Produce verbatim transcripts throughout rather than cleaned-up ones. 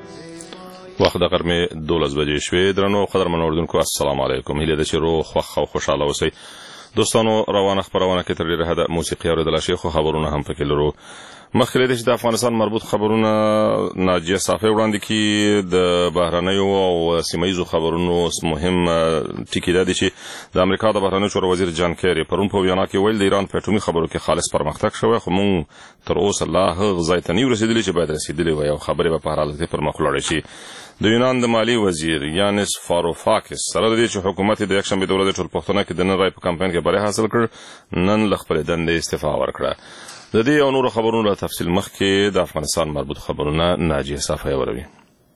وخت د غرمې دولس بجې شوې. درنو قدرمن اوریدونکو السلام علیکم. هیله ده چې روغ خوښ او خوشاله اوسئ. دوستانو روانه خبرونه کې تر ډیره حده موسیقي اوریدل شي، خو خبرونه هم پکې لرو. مخکې له دې چې د افغانستان مربوط خبرونه ناجیه صافی وړاندې کړي، د بهرنیو او سیمهیزو خبرونو مهم ټکي دا دي چې د امریکا د بهرنیو چارو وزیر جان کیری پرون په وینا کې ویل د ایران په اټومي خبرو کې خالص پرمختګ شوی، خو موږ تر اوسه لا هغه ځای ته نه رسیدلی چې باید رسیدلی وای او خبرې به په هر حالت کې پر مخ ولاړې شي. د یونان د مالی وزیر یانس فاروفاکس سره د دې چې حکومت د یکشنبې د ورځې ټولپوښتنه کې د نن رای په کمپاین کې بری حاصل کړ، نن له خپلې دندې استعفا ورکړه. د دې او نورو خبرونو له تفصیل مخکې د افغانستان مربوط خبرونه ناجیه صافی اوروي.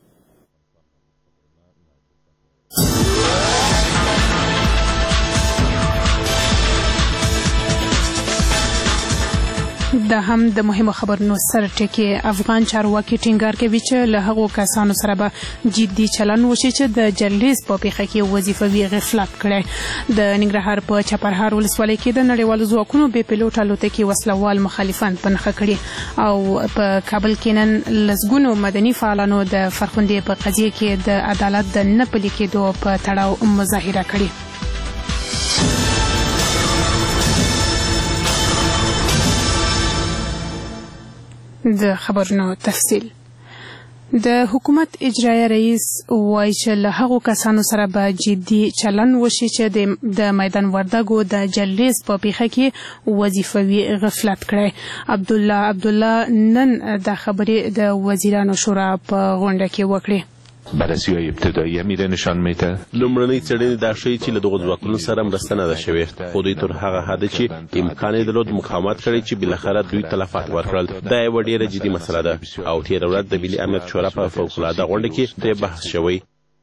دا هم د مهمو خبرونو سره ټکی. افغان چارواکي ټینګار کوي چې له هغو کسانو سره به جدي چلن وشي چې د جلریز په پیښه کې وظیفوي غفلت کړی. د ننګرهار په چپرهار ولسوالۍ کې د نړیوالو ځواکونو بې پیلوټه الوتکې وسلوال مخالفان په نښه کړي او په کابل کې نن لسګونو مدني فعالانو د فرخندې په قضیه کې د عدالت د نه پلي کېدو په تړاو مظاهره کړې. د خبرونو تفصیل. د حکومت اجرایه رئیس وایي چې له هغو کسانو سره به جدي چلن وشي چې د میدان وردګو د جلریز په پیښه کې وظیفوي غفلت کړی. عبدالله عبدالله نن د خبرې د وزیرانو شورا په غونډه کې وکړې. بررسی‌های ابتدایی میره نشان میده لومړنۍ څېړنې دا ښیي چې له دغو ځواکونو سره مرسته نه ده شوې، خو دوی تر هغه حده چې امکان یې درلود مقاومت کړی چې بالاخره دوی تلفات ورکړل. دا یوه ډېره جدي مسله ده او تېره ورځ د ملي امنیت شورا په فوقالعاده غونډه کې پرې بحث شوی.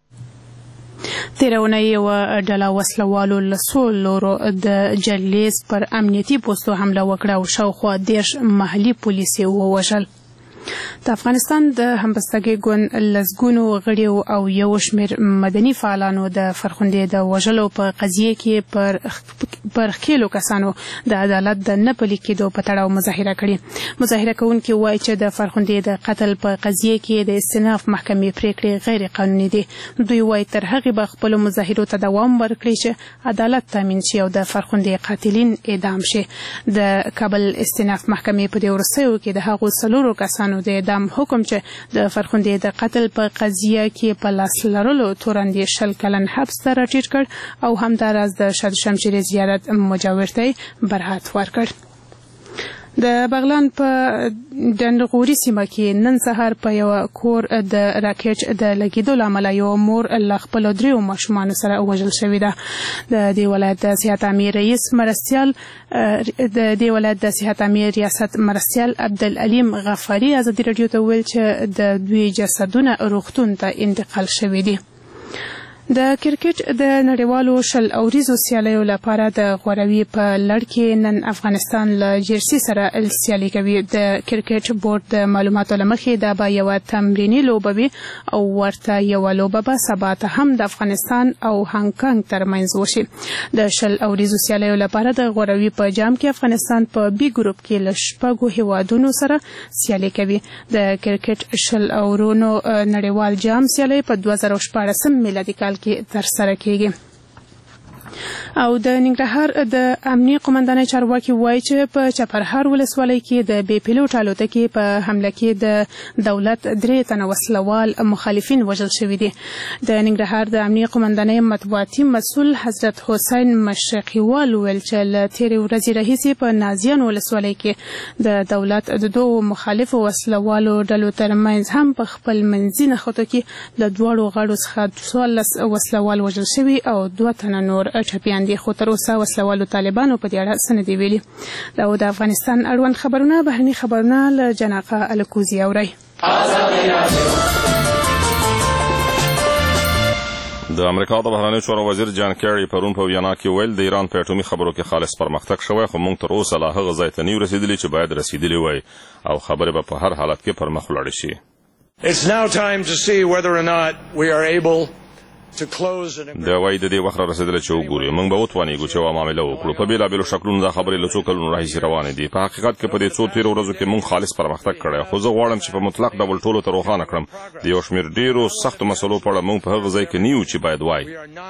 تېره اونۍ یوه ډله وسلوالو له څو لورو د جلریز پر امنیتي پوستو حمله وکړه او شاوخوا دېرش محلي پولیس یې ووژل. د افغانستان د همبستګۍ ګوند لسګونو غړي او یو شمېر مدني فعالانو د فرخندې د وژلو په قضیه کې پر پر ښکېلو کسانو د عدالت د نه پلي کېدو په تړاو مظاهره کړې. مظاهره کوونکي وایي چې د فرخندې د قتل په قضیه کې د استئناف محکمې پریکړې غیر قانوني دي. دوی وایي تر هغې به خپلو مظاهرو ته دوام ورکړي چې عدالت تامین شي او د فرخندې قاتلین اعدام شي. د کابل استئناف محکمې په دې وروستیو کې د هغو څلورو کسانو د اعدام حکم چې د فرخندې د قتل په قضیه کې په لاس لرلو تورن شل کلن حبس ته راټیټ کړ او همداراز د شاه شمشیر زیارت مجاور ته برحت ورکړ. د بغلان په ډنډغوري سیمه کې نن سهار په یو کور د راکټ د لګیدو له امله یو مور له خپلو دریو ماشومانو سره وژل شوې ده. د دې ولایت د صحت امیر رئیس مرستیال د دې ولایت د صحت امیر ریاست مرستیال عبدالعلیم غفاري ازادي راډیو ته ویل چې د دوی جسدونه روغتون ته انتقال شوي دي. د کرکټ د نړیوالو شل اوریزو سیالیو لپاره د غوروي په لړ کې نن افغانستان له جرسي سره سیالي کوي. د کرکټ بورډ د معلوماتو له مخې دا به یوه تمریني لوبه وي او ورته یوه لوبه به سبا ته هم د افغانستان او هانګ کانګ ترمنځ وشي. د شل اوریزو سیالیو لپاره د غوروي په جام کې افغانستان په بي ګروپ کې له شپږو هیوادونو سره سیالي کوي. د کرکټ شل اورونو نړیوال جام سیالي په دوه زره شپاړسم میلادي کال کې تر سره کېږي. او د ننګرهار د امنیه قومندانۍ چارواکي وایي چې په چپرهار ولسوالۍ کې د بې پیلوټ الوتکې په حمله کې د دولت درې تنه وسلوال مخالفین وژل شوي دي. د ننګرهار د امنیه قومندانۍ مطبوعاتي مسؤل حضرت حسین مشرقیوال ویل چې له تېرې ورځې راهیسې په نازیان ولسوالۍ کې د دولت د دوو مخالفو وسلوالو ډلو ترمنځ هم په خپل منځي نښتو کې له دواړو غاړو څخه څوارلس وسلوال وژل شوي او دوه تنه نور ټپیان دي، خو تر اوسه وسلوالو طالبانو په دې اړه څه نه دي ویلي. دا د افغانستان اړوند خبرونه بهرني خبرونه له جناقه الکوزي اورئ. د امریکا د بهرنیو چارو وزیر جان کیری پرون په وینا کې ویل د ایران په اټومي خبرو کې خالص پرمختګ شوی، خو موږ تر اوسه لا هغه ځای ته نه یو رسیدلي چې باید رسیدلي وای او خبرې به په هر حالت کې پر مخ ولاړې شي. It's now time to see whether or not we are able د وای د دې وخت رسیدل چې وګوري موږ به وتوانیږو چې وا معاملې وکړو په بیلابېلو شکلونو دا خبرې له څو کلونو راهیسې روانې دي په حقیقت کې په دې څو تیرو ورځو کې موږ خالص پرمختګ کړی خو زه غواړم چې په مطلق ډول ټولو ته روښانه کړم د یو شمېر ډېرو سختو مسلو په اړه موږ په هغه ځای کې نه یو چې باید وای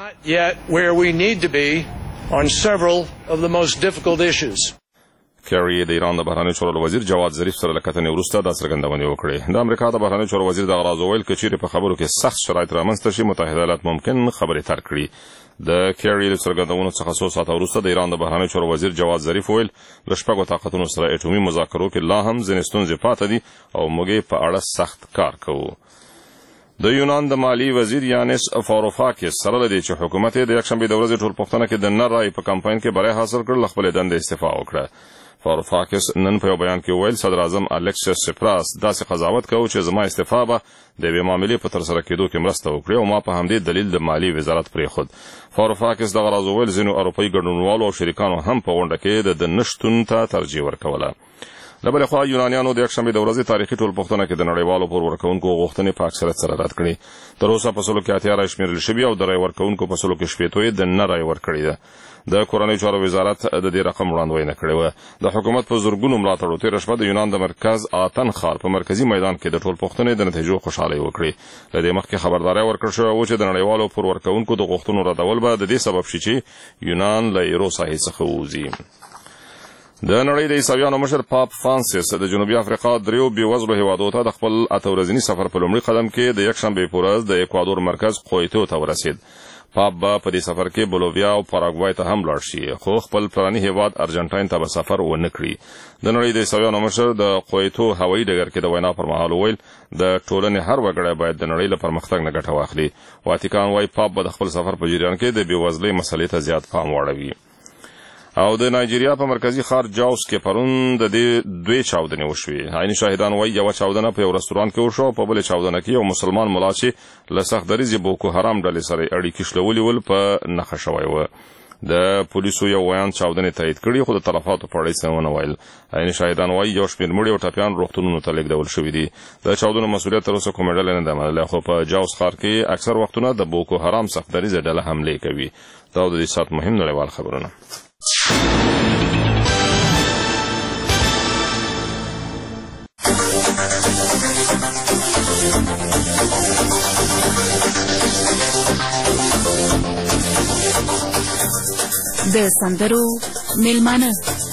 کیری د ایران د بهرنیو چارو وزیر جواد ظریف سره له کتنې وروسته دا څرګندونه وکړه د امریکا د بهرنیو چارو وزیر د غراض ویل چې چیرې په خبرو کې سخت شرایط رامنځته شي متحده ایالات ممکن خبرې تر کړي د کیری د څرګندونو څخه څو ساعته وروسته د ایران د بهرنیو چارو وزیر جواد ظریف ویل له شپږو طاقتونو سره اټومي مذاکرو کې لا هم ځینې ستونزې پاتې دي او موږ په اړه سخت کار کوو د یونان د مالی وزیر یانس فاروفاکس سره لدی چې حکومت د یکشنبه د ورځې ټولپوښتنه کې د نه رای په کمپاین کې بری حاصل کړ خپل دنده استعفا وکړه فاروفاکس نن په بیان کې ویل صدر اعظم الکسیس سپراس داسې قضاوت کوي چې زما استعفا به د یوې معاملې په ترسره کېدو کې مرسته وکړي او ما په همدې دلیل د مالی وزارت پرېښود فاروفاکس دغه راز ویل ځینو اروپایي ګډونوالو او شریکانو هم په غونډه کې د نشتون ته ترجیح ورکوله له بلې خوا یونانیانو د یکشنبې د ورځې تاریخي ټولپوښتنه کې د نړیوالو پور ورکوونکو غوښتنې په اکثریت سره رد کړي تر اوسه په سلو کې اتیا رای شمېرل شوي او د رای ورکوونکو په سلو کې شپېتو یې د نه رای ورکړې ده د کورنیو چارو وزارت د دې رقم وړاندوینه کړې وه د حکومت په زرګونو ملاتړو تېره شپه د یونان د مرکز آتن ښار په مرکزي میدان کې د ټولپوښتنې د نتیجو خوشحالۍ وکړې له دې مخکې خبرداری ورکړل شوی و چې د نړیوالو پور ورکوونکو د غوښتنو ردول به د دې سبب شي چې یونان له ایرو ساحې څخه ووځي د نړۍ د عیسویانو مشر پاپ فرانسیس د جنوبي افریقا دریو بېوزلو هیوادو ته د خپل اته ورځني سفر په لومړي قدم کې د یکشنبې په ورځ د اکوادور مرکز قویتو ته ورسید پاپ به په دې سفر کې بولوویا او پاراګوای ته هم لاړ شي خو خپل پلاني هیواد ارجنټاین ته به سفر ونه کړي د نړۍ د عیسویانو مشر د قویتو هوایي ډګر کې د وینا پر مهال وویل د ټولنې هر وګړی باید د نړۍ له پرمختګ نه ګټه واخلي واتیکان وایي پاپ به د خپل سفر په جریان کې د بېوزلۍ مسلې ته زیات پام واړوي او د نایجیریا په مرکزی ښار جاوس کې پرون د دې دوی چاودنې وشوې عیني شاهدان وایي یوه چاودنه په یو رستوران کې وشوه په بلې چاودنه کې یو مسلمان ملا چې له سخت دریځې بوکو حرام ډلې سره اړیکې شلولي ول په نښه شوی و د پولیسو یو ویان چاودنې تایید کړي خو د تلفاتو په اړه یې څه ونه ویل عیني شاهدان وایي یو شمېر مړي او ټپیان روغتونونو ته لېږدول شوي دي د چاودنو مسؤلیت تر اوسه کومې ډلې نه ده منلې خو په جاوس ښار کې اکثر وختونه د بوکو حرام سخت دریځه ډله حملې کوي دا د دې ساعت مهم نړیوال خبرونه د سندرو میلمانه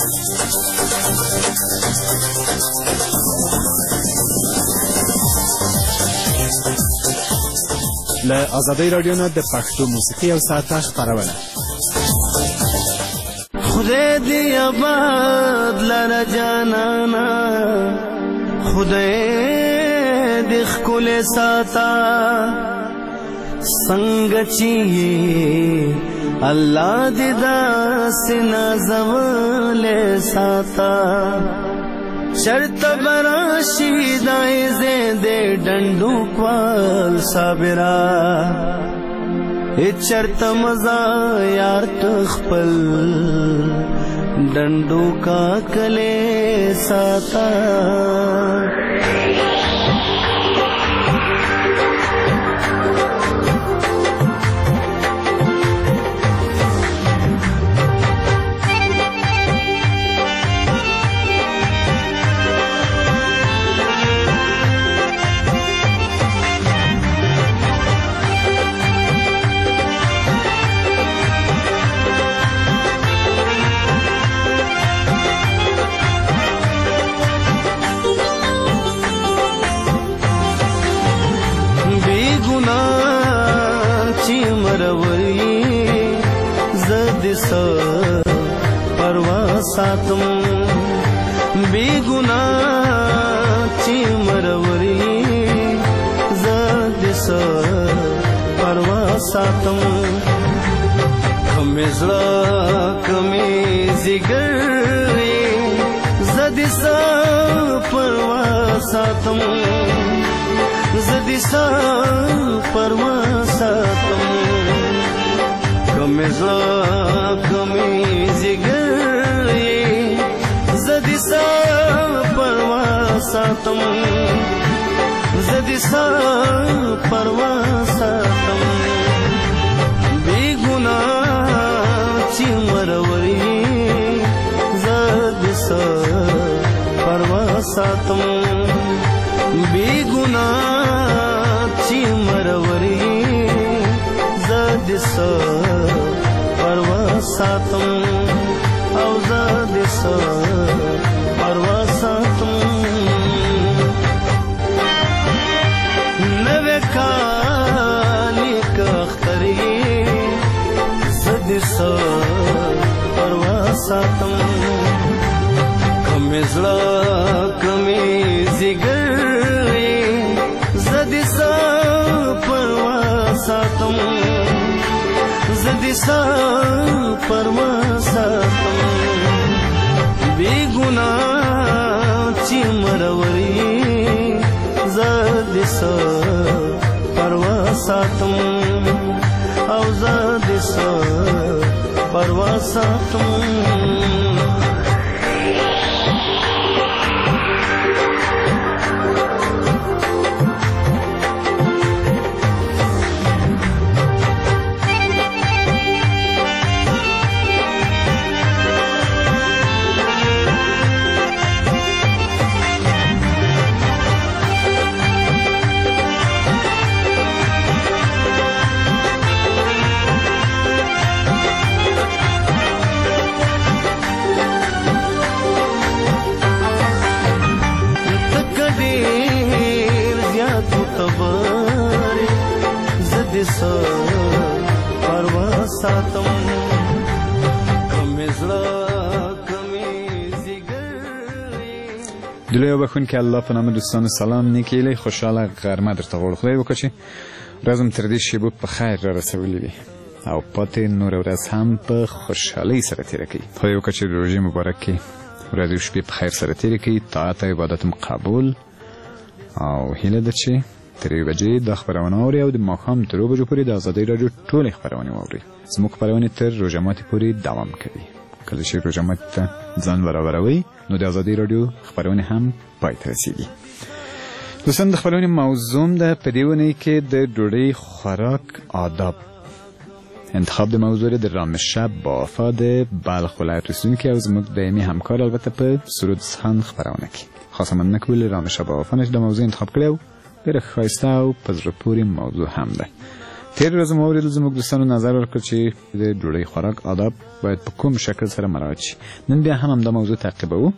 له آزادۍ راډیو نه د پښتو موسیقي او ساعته خپرونه خدای دې آباد لره جانانا خدای دې ښکلی ساته څنګه چې الله دې داسې نازولی ساته چرته به راشي دا ځای دې ډنډوکوال صابره چرته مزا یار تخپل ډنډو کا کله ساتا ساتم بی گناہ چی مروری زد سا پروا ساتم کمی زڑا کمی زگر زد سا پروا ساتم زد سا پروا ساتم کمی زڑا کمی زگر زدی سا پروا ساتم زدی سا پروا ساتم ساتم بی گناه چې مروري زاد سا پروا ساتم او زاد سا پروا ساتم نوے کالی کا اختری زاد سا پروا ساتم کمی زړه کمی زیګر زدی سا پروا ساتم زدی سا پروا ساتم بی گناه چې مروري زدی سا پروا ساتم او زدی سا پروا ساتم دلوی بخون که الله په نام دوستان سلام نیکیلی خوشحاله غرمه در تغور خدای وکړي چې ورځم تر دې شیبو په خیر را رسولي وي او پاتې نور ورځ هم په خوشحالۍ سره تیره کړي خدای وکړي چې روژې مبارک کړي ورځې شپې په خیر سره تیره کړي طاعت او عبادت م قبول او هیله ده چې تر یوې بجې دا خپرونه واورئ او د ماښام تر اوو بجو پورې د ازادۍ راډیو ټولې خپرونې واورئ زموږ خپرونې تر روژه ماتي پورې دوام کوي کله چې روژه ماتي ته ځان برابروئ نو د ازادۍ راډیو خپرونې هم پای ته رسیږي. دوستان د خپرونې موضوع ده په دې اونۍ کې د ډوډۍ خوراک آداب. انتخاب د موضوع د رامشب با وفا د بلخ ولایت اوسیدونکي او زموږ دایمي همکار البته په سرود خان خپرونه کې خاصه مننه کوو له رامشب با وفا نه چې د موضوع انتخاب کړی او ډېره ښایسته او په زړه پورې موضوع هم ده. تېره ورځ مو واورېدل زموږ دوستانو نظر ورکړ چې د ډوډۍ خوراک آداب باید په کوم شکل سره مراعات شي. نن بیا هم همدا موضوع تعقیبوو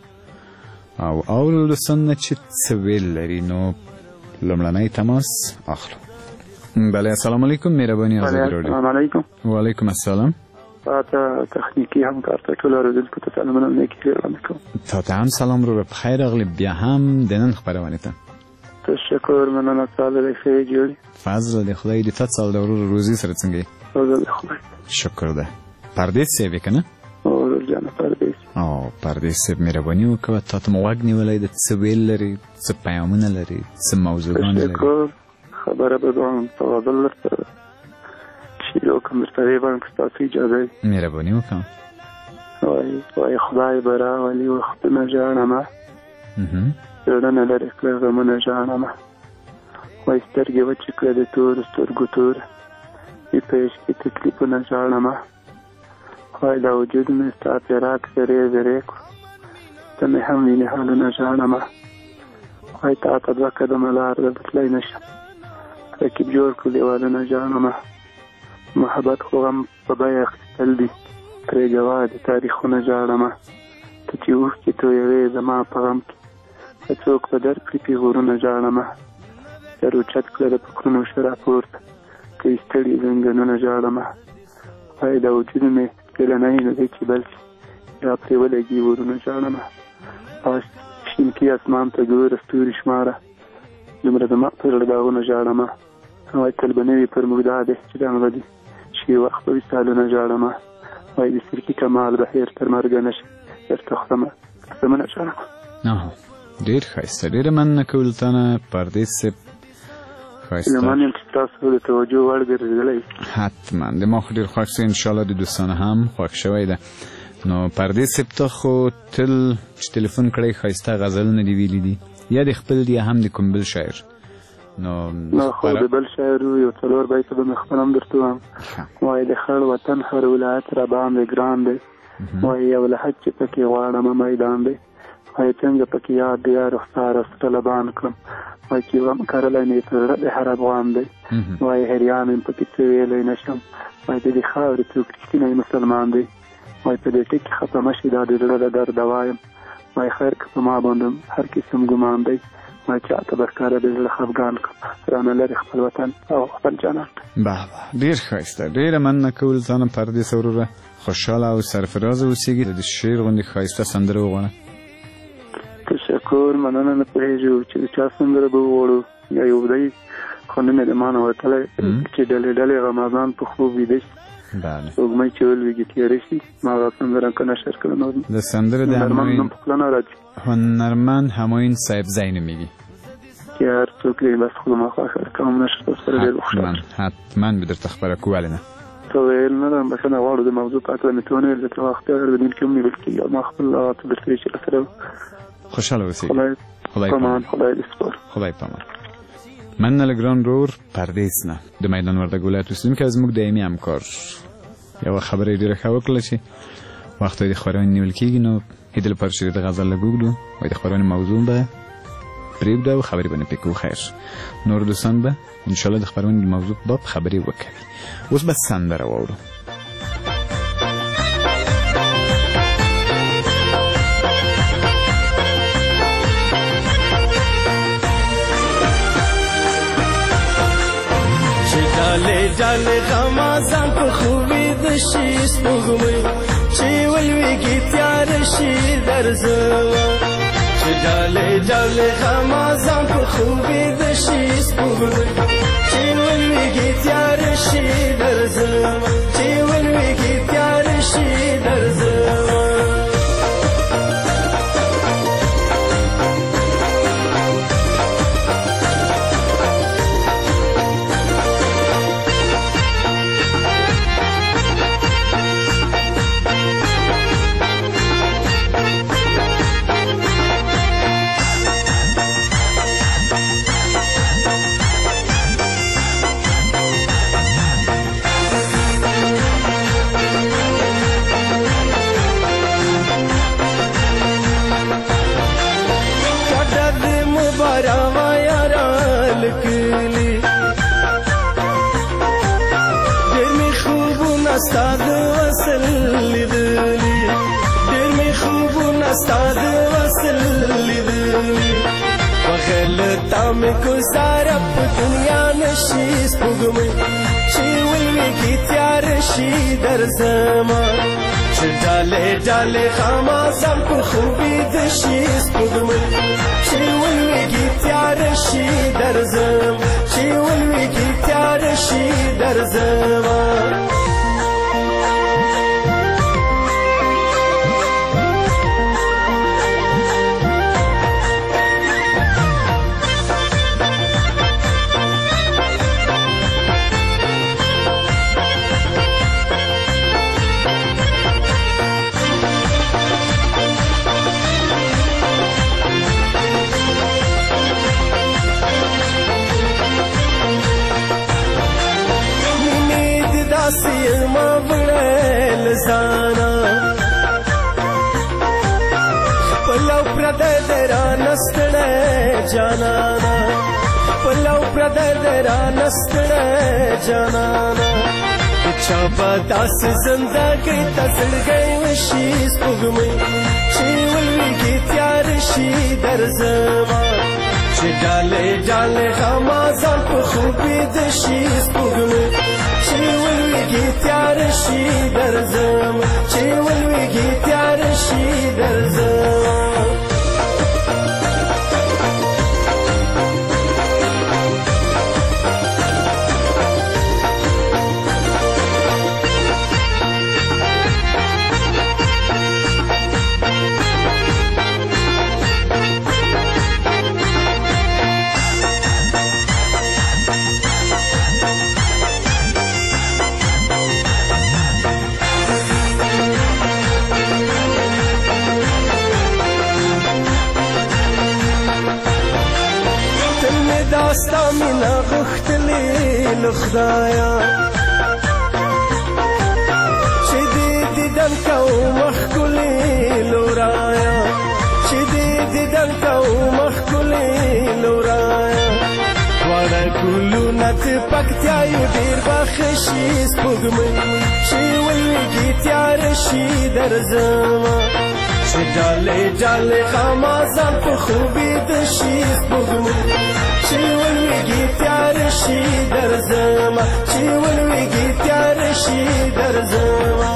او اول دوستان نه چې څه ویل لري نو لومړنی تماس اخلو. بله السلام علیکم مهرباني ازادي راډیو. السلام علیکم. وعلیکم السلام. تاسو تخنیکی همکار ته ټول اورېدونکو ته سلامونه نیکي وړاندې کوم. تاسو هم سلام رو په خیر راغلی بیا هم د نن خپرونې ته. تشکر مننه تاسو د ښه جوړي. فضل د خدای دې تاسو او د ورور روزي سره څنګه؟ فضل خدای. شکر ده. پردیس سی کنه؟ او جان پردیس. او پردیس مهرباني وکړه تاسو مو وګ نیولای د څه ویل لري څه پیغامونه لري څه موضوعونه لري. شکر خبره به دوام تفضل لرته چې یو کوم ترې باندې تاسو اجازه مهرباني وکړه. وای وای خدای برا ولي وخت نه جانمه. اها زړه لري کله زمونه جانمه. وای سترګې وچې کړې د تور سترګو تور ای پېښ کې تکلیفونه جانمه. وای دا وجود مې ستا پیراک سره زره کو ته مې هم وینې حالونه جانمه. وای تا ته دوه قدمه لار ده بتلی نشم رکیب جوړ کړو دیوالونه جانمه. محبت خو غم په بیه اخیستل دي پرې جواد تاریخونه جاړمه. ته چې اوښکې تویوې زما په غم کې که څوک به درکړي پیغورونه جاړمه. سر اوچت کړه د فکرونو شه راپورته که یې ستړي زنګنونه جاړمه. وایي دا وجود مې سیلنی نه دی چې بل شي یا پرې ولګي ورونه جاړمه. او شینکي اسمان ته ګوره ستوري شماره دومره زما په زړه داغونه جاړمه. وایي تل به نه وي پر موږ دا دی چې دغه دي چې وخت به وصالونه جاړمه. وایي د سرکي کمال بهیر تر مرګه نشي درته خرمه قسمونه جاړمه. ډېر ښایسته ډېره مننه کوو له تا نه پردیس صاحب. ښایسته من یم چې تاسو د توجه وړ ګرځېدلی. حتما د ما خو ډېر خوښ شو انشاءالله د دوستانو هم خوښ شوی ده. نو پردیس صاحب ته خو تل چې تلیفون کړی ښایسته غزلونه دې ویلي دي یا د خپل دي هم د کوم بل شاعر؟ نو نه خو د بل شاعر یو څلور بیته به مې خپل هم درته وایم. وایي د خړ وطن هر ولایت را باندې ګران دی. وایي یو لحد چې پکې غواړمه میدان دی. وای څنګه پکې یاد دی یا رخسار طلبان کړم وای چې وم کرلی مې په زړه د هر افغان دی وای هریان یم پکې څه ویلی نه شم وای د دې خاورې څوک رښتینی مسلمان دی وای په دې ټکي خفه مه شي دا د زړه د درده وایم وای خیر که په ما باندې هر قسم ګمان دی وای چاته به ښکاره د زړه خفګان کړم رانه لرې خپل وطن او خپل جانان به ډېر ښایسته ډېره مننه کول ځانم پردیس وروره خوشحاله او سرفرازه اوسېږي د شعر غوندې ښایسته سندره وغواړه تشکر مننه نه پوهېږو چې د چا سندره به وغواړو یا یو دی خو نه مې د ما نه وتلی چې ډلې ډلې غمازان په خوب ویده شي سپوږمۍ چې ولویږي تیاره شي ما هغه سندره که نشر کړه نو د سندره د هنرمند نوم په خوله نه راځي هنرمند همایون صاحبزی نومیږي چې هر څوک دی بس خو زما خوښه ده کوم نشر تاسو سره ډېر حتما حتما به درته خبره کوو ولې نه ته ویل نه ده بښنه غواړو د موضوع په هکله مې ته ونه ویل ځکه وخت یې د دین کې هم نیول کېږي او ما خپل هغه څه درته وایي چې راسره خوشحاله اوسئ خدای پامان خدای دې سپار خدای پامان مننه له ګران رور پردیس نه د میدان وردګ ولایت اوسېدونکی زموږ دایمي همکار یوه خبره یې ډېره ښه وکړله چې وخت د خپرونې نیول کېږي نو هیده لپاره چې د غزل لږ وکړو وایي د خپرونې موضوع به پرېږدو او خبرې به نه پرې کوو خیر نور دوستان به انشاءالله د خپرونې د موضوع په باب خبرې وکوي اوس به سندره واورو ډالې ډالې غمازان په خوبې د شي سپوږمۍ چې ولویږي تیار شي درځمه چې ډالې ډالې غمازان په خوبې د شي سپوږمۍ چې ولویږي تیار شي درځمه چې ولویږي تیار شي درځمه استاد وصل لیدلی ډېر مې خوبونه استاد وصل لیدلی بغل تا مې ګزاره په دنیا نشي سپوږمۍ چې ولویږي تیار شي درځمه چې ډالې ډالې غمازان په خوبې د شي سپوږمۍ چې ولویږي تیار شي درځم چې ولویږي تیار شي درځمه سیما بڑیل زانا پلو پردر درانستڑے جانانا پلو پردر درانستڑے جانانا چابا داس زندگی تزل گئی وشی سپوږمۍ چې ولویږي تیار شي درځمه چې ډالې ډالې غمازان په خوبې د شي سپوږمۍ چې ولویږي تیار شي درځم چې ولویږي تیار شي درځم داستا مینا غختلی لخدایا چې دې دیدن کو مخکلی لورایا چې دې ګلونه د پکتیا یو ډېر بخښي سپوږمۍ چې ولویږي تیاره شي درځمه چې ډالۍ ډالۍ غمازان په خوب ویده شي سپوږمۍ چې ولویږي تیاره شي درځمه چې ولویږي تیاره شي درځمه.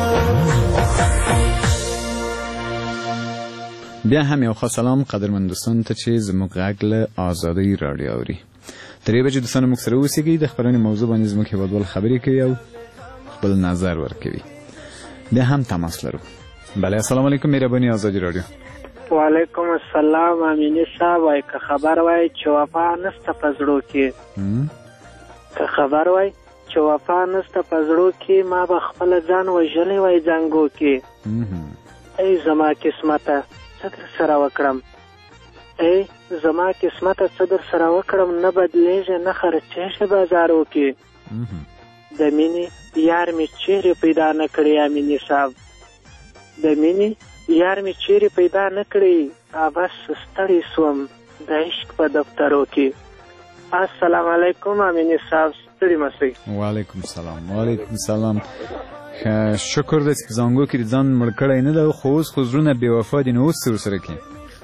بیا هم یو خاص سلام قدرمن دوستان ته چې زموږ غږ له آزادۍ راډیو اوري. تر یوې بجې دوستانو موږ سره اوسېږئ، د خپرونې موضوع باندې زموږ هېوادوال خبرې کوي او خپل نظر ورکوي. بیا هم تماس لرو. بله السلام علیکم مهرباني آزادۍ راډیو. وعلیکم السلام امینی صاحب. وای که خبر وای چې وفا نسته په زړو کې که خبر وای چې وفا نسته په زړو کې ما به خپله ځان وژلی وای زنګو کې. ای زما قسمته څه در سره وکړم ای زما قسمته څه در سره وکړم نه بدلیږي نه خرڅېږي بازارو کې. د مینې یار مې چیرې پیدا نه کړی امینی صاحب د مینې یار مې چیرې پیدا نه کړی بس ستړی سوم د عشق په دفترو کې. السلام علیکم امینی صاحب ستړي مه شئ. وعلیکم السلام وعلیکم السلام. شکر دی چې په زانګو کې د ځان مړ کړی نه ده خو اوس خو زړونه بې وفا دي نو اوس څه ورسره کوي؟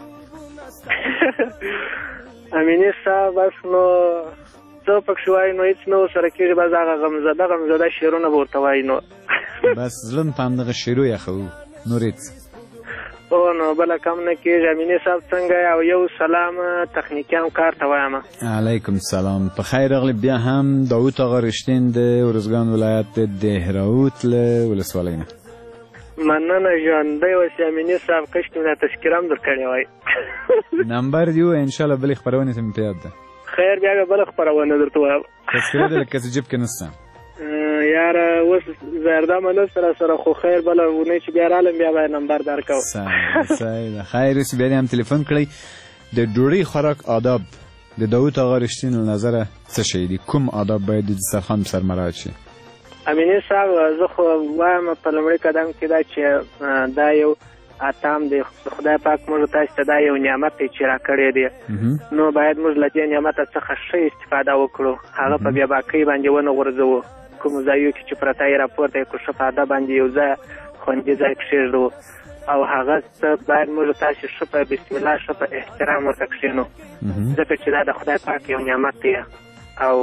امیني صاحب بس نو څه پکښې وایي نو هېڅ نه ورسره کېږي بس هغه غمزده غمزده شعرونه به ورته وایي نو بس زړه په همدغه شعرو یخوو نور هېڅ او نو بله کم نه کېږي. امیني صاحب څنګه او یو سلام تخنیکیان کار ته وایم. علیکم سلام. په خیر راغلی. بیا هم داود آقا رشتین د ارزګان ولایت د دهراوت له ولسوالۍ نه مننه ژوندی اوسې امیني صاحب کشکې مې دا تذکره هم در کړې وای نمبر دې ووایه انشاءالله بلې خپرونې ته مې په یاد ده. خیر بیا بیا بله خپرونه درته وایم. تذکره دې لکه څه جیب کې نشته یاره اوس زردامه نشته را سره خو خیر بله اونۍ چې بیا رالم بیا به نمبر درکوم. صحیح ده. خیر اوس بیا دې هم تلیفون کړئ. د ډوډۍ خوراک آداب د داود آقا رشتین له نظره څه شی دي؟ کوم آداب باید د دسترخوان په سر مراعات شي؟ امیني صاحب زه خو وایم په لومړي قدم کې دا چې دا یو اتام دی خدای پاک موږ تاسو ته دا یو نعمت دی چې راکړی دی نو باید موږ له دې نعمت څخه ښه استفاده وکړو هغه په بیا باکۍ باندې ونه غورځوو کوم ځایو کې چې پرته یې راپورته یې کړو ښه په ادب باندې یو ځای خوندي ځای کښېږدو او هغه څه باید موږ تاسو ښه په بسم الله ښه په احترام ورته کښېنو ځکه چې دا د خدای پاک یو نعمت دی او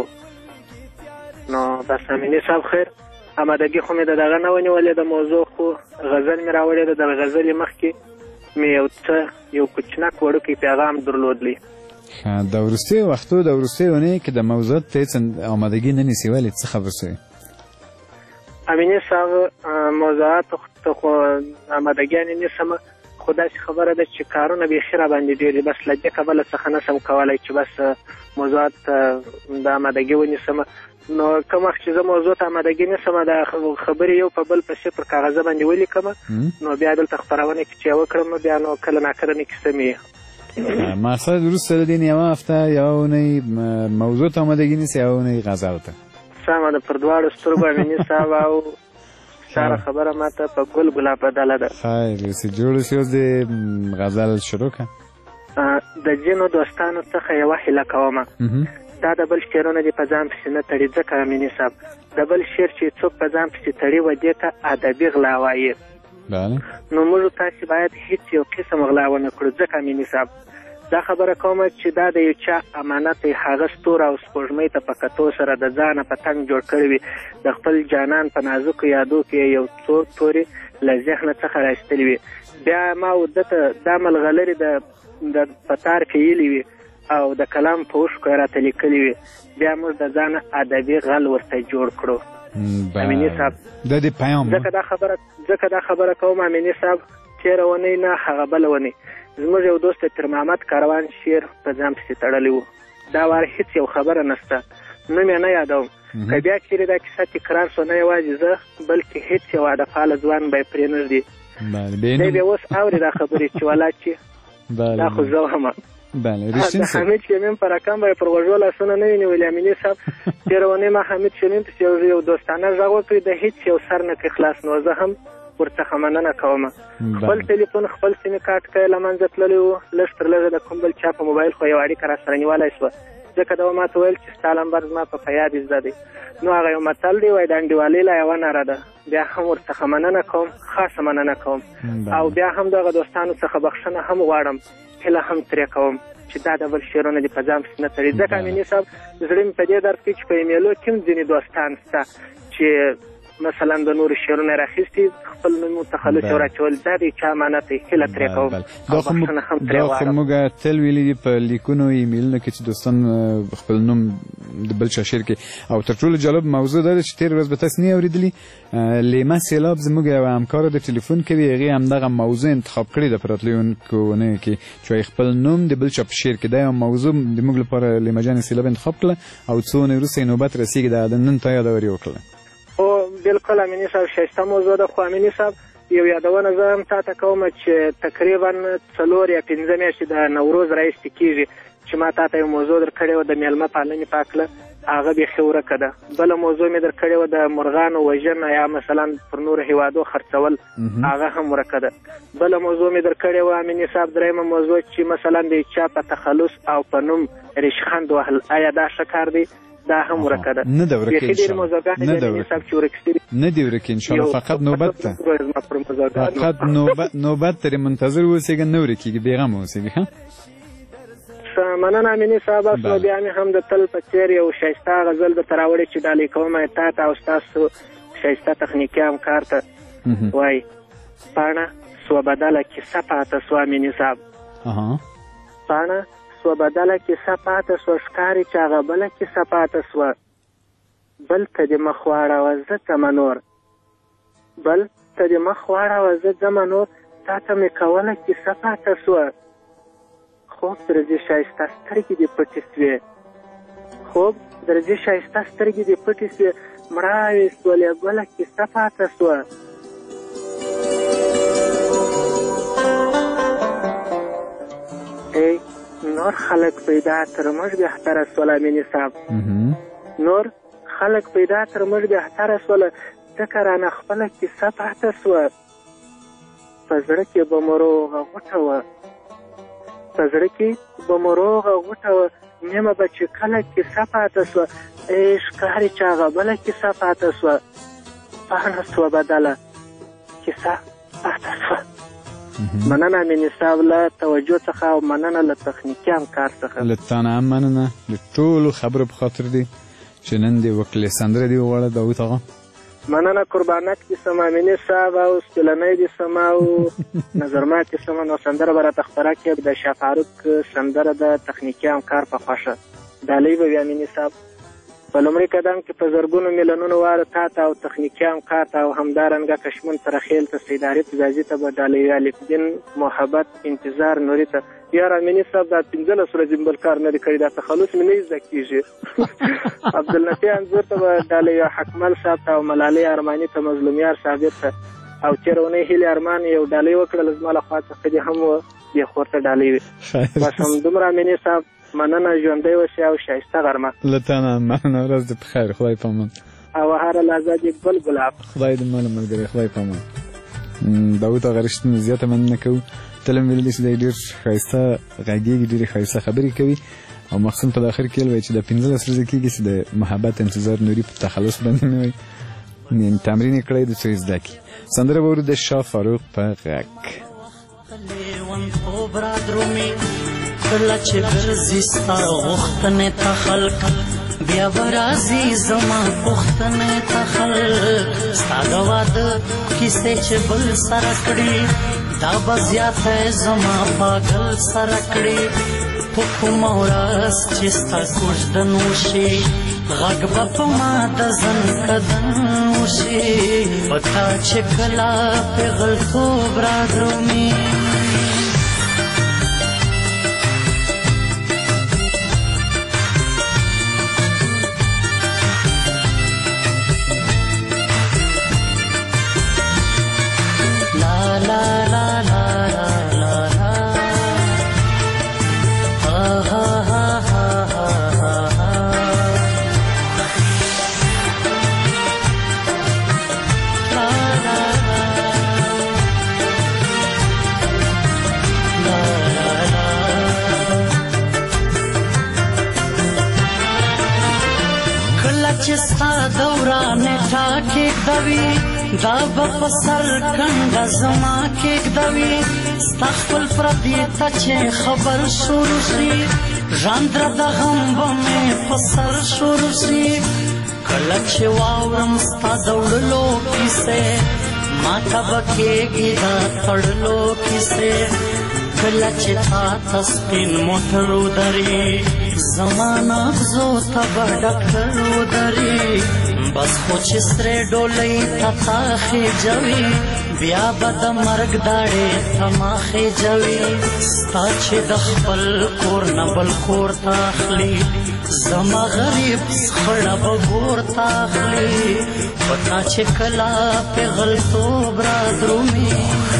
نو بس امیني صاحب خیر آمادګي خو مې د دغه نه ونیولې د موضوع خو غزل مې راوړې ده د غزلې مخکې مې یو څه یو کوچنک وړوکی پیغام درلودلی. د وروستیو وختو د وروستیو اونۍ کې د موضوعات ته هېڅ آمادګي نه نیسي ولې څه خبر شوې؟ امیني صاحب موضوعاتو ته خو آمادګیانې نیسم خو داسې خبره ده چې کارونه بیخي راباندې ډېر دي بس له دې کبله څخه نه شم کولی چې بس موضوعات د آمادګي ونیسم نو کوم وخت چې زه موضوع ته آمادګي نیسم د خبرې یو په بل پسې پر کاغذه باندې ولیکم نو بیا دلته خپرونه کې چې یې وکړم بیا نو کله ناکله مې کیسه مې مقصد وروسته له دې نه یوه هفته یوه اونۍ موضوع ته آمادګي نیسي یوه اونۍ غزل ته سمه ده پر دواړو سترګو امیني صاحب او ساره خبره ماته په ګل ګلاب بدله ده. خیر اوس جوړ اوسې اوس د غزل شروع کړه. د ځینو دوستانو څخه یوه هیله کومه دا د بل شعرونه دې په ځان پسې نه تړي ځکه امیني صاحب د بل شعر چې څوک په ځان پسې تړي و دې ته ادبي غلا وایي نو موږ تاسې باید هېڅ یو قسم غلا ونه کړو ځکه امیني صاحب دا خبره کومه چې دا د یو چا امانت دی هغه ستوره او سپوږمۍ ته په کتو سره د ځانه په تنګ جوړ کړی وي د خپل جانان په نازکو یادو کې یو څو تورې له ذهنه څخه راایستلې وي بیا ما ده ته دا ملغلرې د په تار کې ایلې وي او د کلام په اوښکو یې راته لیکلي وي بیا موږ د ځانه ادبي غل ورته جوړ کړو. امیني صاحب ځکه دا خبره ځکه دا خبره کوم امیني صاحب تېره اونۍ نه هغه بله اونۍ زموږ یو دوست پیر محمد کاروان شعر په ځان پسې تړلی و دا وار هېڅ یو خبره نشته نوم یې نه یادوم که بیا چیرې دا کیسه تکرار شو نه یوازې زه بلکې هېڅ یو هدفاله ځوان به یې پرې نه ږدي دی بیا اوس اوري دا خبرې چې ولا چې دا خو زه ومه د حمید شمیم په رقم به یې پر غوږو لاسونه نه وي نیولي امیني صاحب تېره اونۍ ما حمید شمیم پسې یو دوستانه غږ وکړي د هېڅ یو سر نه کې خلاص نو زه هم ورڅخه مننه کوم خپل ټلیفون خپل سیمې کارت که یې له منځه تللی و لږ تر لږه د کوم بل چا په موبایل خو یو اړیکه را سره نیولی شوه ځکه دا ما ته ویل چې ستا لمبر زما په فیاد زده دی. نو هغه یو متل دی وایي د انډیوالۍ لا یوه نره ده، بیا هم ورڅخه مننه کوم، خاصه مننه کوم او بیا هم دغه دوستانو څخه بخښنه هم غواړم، هیله هم ترې کوم چې دا ډول شعرونه دې په ځان پسې نه تړي. ځکه امیني صاحب زړه مې په دې درد کوي چې په ایمیلو کې هم ځینې دوستان شته چې مثلا د نورو شعرونه راخیستي خپل نوم تخلص او راچول، دا د چا امانت دی، هیله ترې کوم دا خو موږ تل ویلي دي په لیکونو ایمیلونو کې چې دوستان خپل نوم د بل چا شعر کې. او تر ټولو جالب موضوع دا ده چې تېره ورځ به تاسو نه یې اورېدلي، لیمه سیلاب زموږ یوه همکاره د ټلیفون کوي، هغې همدغه موضوع انتخاب کړې ده په راتلونکو اونیو کې چې خپل نوم د بل چا په شعر کې. دا یوه موضوع د موږ لپاره لیمه جانې سیلاب انتخاب کړله او څو اونۍ وروسته یې نوبت رسېږي د نن تا یادوري وکړله. او بالکل امیني صاحب ښایسته موضوع ده. خو امیني صاحب یو یادونه زه هم تا ته کوم چې تقریبا څلور یا پنځه میاشتې د نوروز راایستې کېږي چې ما تا ته یو موضوع در کړې وه د میلمه پالنې په هکله، هغه بیخي ورکه ده. بله موضوع مې در کړې وه د مرغانو وژنه یا مثلا پر نورو هیوادو خرڅول، هغه هم ورکه ده. بله موضوع مې در کړې وه امیني صاحب درېیمه موضوع چې مثلا د چا په تخلص او په نوم ریشخند وهل، آیا دا ښه کار دی؟ دا هم ورکه ده. نه ده ورکه انشاءالله، نه ده ورکه نه دی ورکه انشاءالله، فقط نوبت ته فقط نوبت نوبت ترې منتظر اوسېږه، نه ورکېږي، بېغمه اوسېږي. ښه مننه امیني صاحب. نو بیا مې هم د تل په څېر یو ښایسته غزل درته راوړی چې ډالۍ کوم یې تا ته او ستاسو ښایسته تخنیکي همکار ته. وایي پاڼه سوه بدله کیسه پاته سوه امیني صاحب، پاڼه سوه بدله کیسه پاته سوه، ښکاري چې هغه بله کیسه پاته سوه، بل ته دې مخ واړوه زه ځمه نور، بل ته دې مخ واړوه زه ځمه نور، تا ته مې کوله کیسه پاته سوه، خوب درځي ښایسته سترګې دې پټې سوې، خوب درځي ښایسته سترګې دې پټې سوې، مړاوې سولې بله کیسه پاته سوه. ای نور خلق پیدا تر موږ بهتره سوله امیني صاحب، نور خلق پیدا تر موږ بهتره سوله، ځکه رانه خپله کیسه پاته سوه، په زړه کې به مو روغه غوټه وه، په زړه کې به مو روغه غوټه وه، نیمه به چې کله کیسه پاته سوه، ای ښکاري چې هغه بله کیسه پاته سوه، پاڼه سوه بدله کیسه پاته سوه. مننه امیني صاحب له توجه څخه او مننه له تخنیکي همکار څخه. له تا نه هم مننه د ټولو خبرو په خاطر دی چې نن دې وکړلې. سندره دې وغواړه داود آغا. مننه قربانک دې سم امیني صاحب او سپلنۍ دې سم او نظرمات دې سم. نو سندره به راته خپره کړې د شاه فاروق سندره د تخنیکي همکار په خوښه ډالۍ به وي امیني صاحب. په لومړي قدم کې په زرګونو میلیونونو واره تا ته او تخنیکي همکار ته او همدارنګه کشمون ترخیل ته سید عارف ځاځي ته به ډالۍ وي. الفدین محبت انتظار نوري ته. یار امیني صاحب دا پنځلس ورځې بل کار نه دی کړی، دا تخلص مې نه زده کېږي. عبدالنفي انځور ته به ډالۍ وي، حکمل صاحب ته او ملالۍ ارماني ته، مظلومیار صابر ته او تېره اونۍ هیلې ارمان یو ډالۍ وکړله زما له خوا څخه دې هم دې خور ته ډالۍ وي. بس همدومره امیني صاحب مننه، ژوندی اوسې او ښایسته غرمه. له تا نه مننه، ورځ دې په خیر، خدای په امان. او هره لحظه دې بل ګلاب. خدای دې ماله ملګری، خدای په امان. داود آغا رښتینې زیاته مننه کوو. تل هم ویلي چې دی ډېر ښایسته غږېږي، ډېرې ښایسته خبرې کوي او مخصوص په اخر کې وایي چې د پنځلس ورځې کېږي چې د محبت انتظار نوري په تخلص باندې نه وایي، تمرین یې کړی د څو یې زده کړي. سندره به اورو د شاه فاروق په غږ. کله چې ګرځي ستا غوښتنې ته خلق، بیا به راځي زما پوښتنې ته خلق، ستا د واده کیسې چې بل سره کړي، دا به زیاته زما پاگل سره کړي. په کومه ورځ چې ستا کوژدن وشي، غږ به په ما د زنکدن وشي، په تا چې کله پېغلتوب رادرومي. کله چې ستا دورانې ټاکې ږدوي دا به په سر کنډه زما کېږدوي ستا خپل پردي ته چې خبر شروع شي ژاندره د غم به مې په سر شروع شي کله چې واورم ستا د وړلو کیسې ما ته به کېږي دا تړلو کیسې کله چې تا ته سپین موټر ودري زما نغزو ته به ډکر ودري بس خو چې سرې ډولۍ ته تا خېجوي بیا به د مرګ داړې ته ما خېجوي ستا چې د خپل کور نه بل کور ته اخلي زما غریب خړه به ګور ته اخلي په تا چې کله پېغلتوب را درومي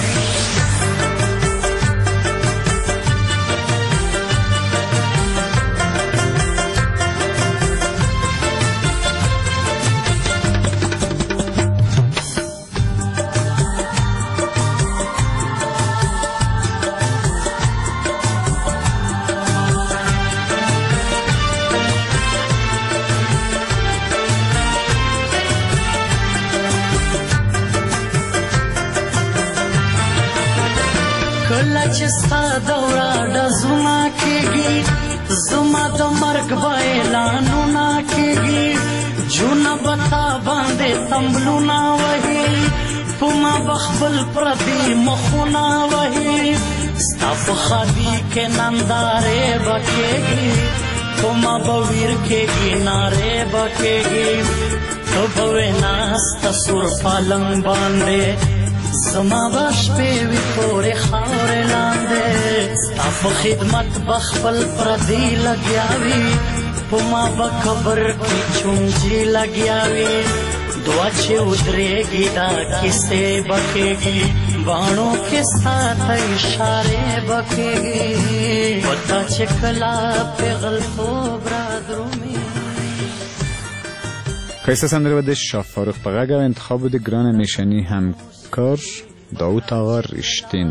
کله چې ستا دوره ډزونه کېږي زما د مرګ به اعلانونه کېږي جونه به تا باندې تمبلونه وهي په ما به خپل پردي مخونه وهي ستا په خادي کې نندارې به کېږي په ما به ویر کېږي نارې به کېږي ته به وې ناسته سور پالنګ باندې زما به شپې وي تورې خاورې لاندې ستا په خدمت به خپل پردي لګیا وي په ما به قبر کې چونجي لګیا وي دعا چې ودرېږي دا کیسې به کېږي باڼو کې ستا ته اشارې به کېږي په تا چې کله پېغلتوب را درومي ښایسته سندره به د شاه فاروق په غږ او انتخاب د ګران نشانی همکار داود آقا رشتین.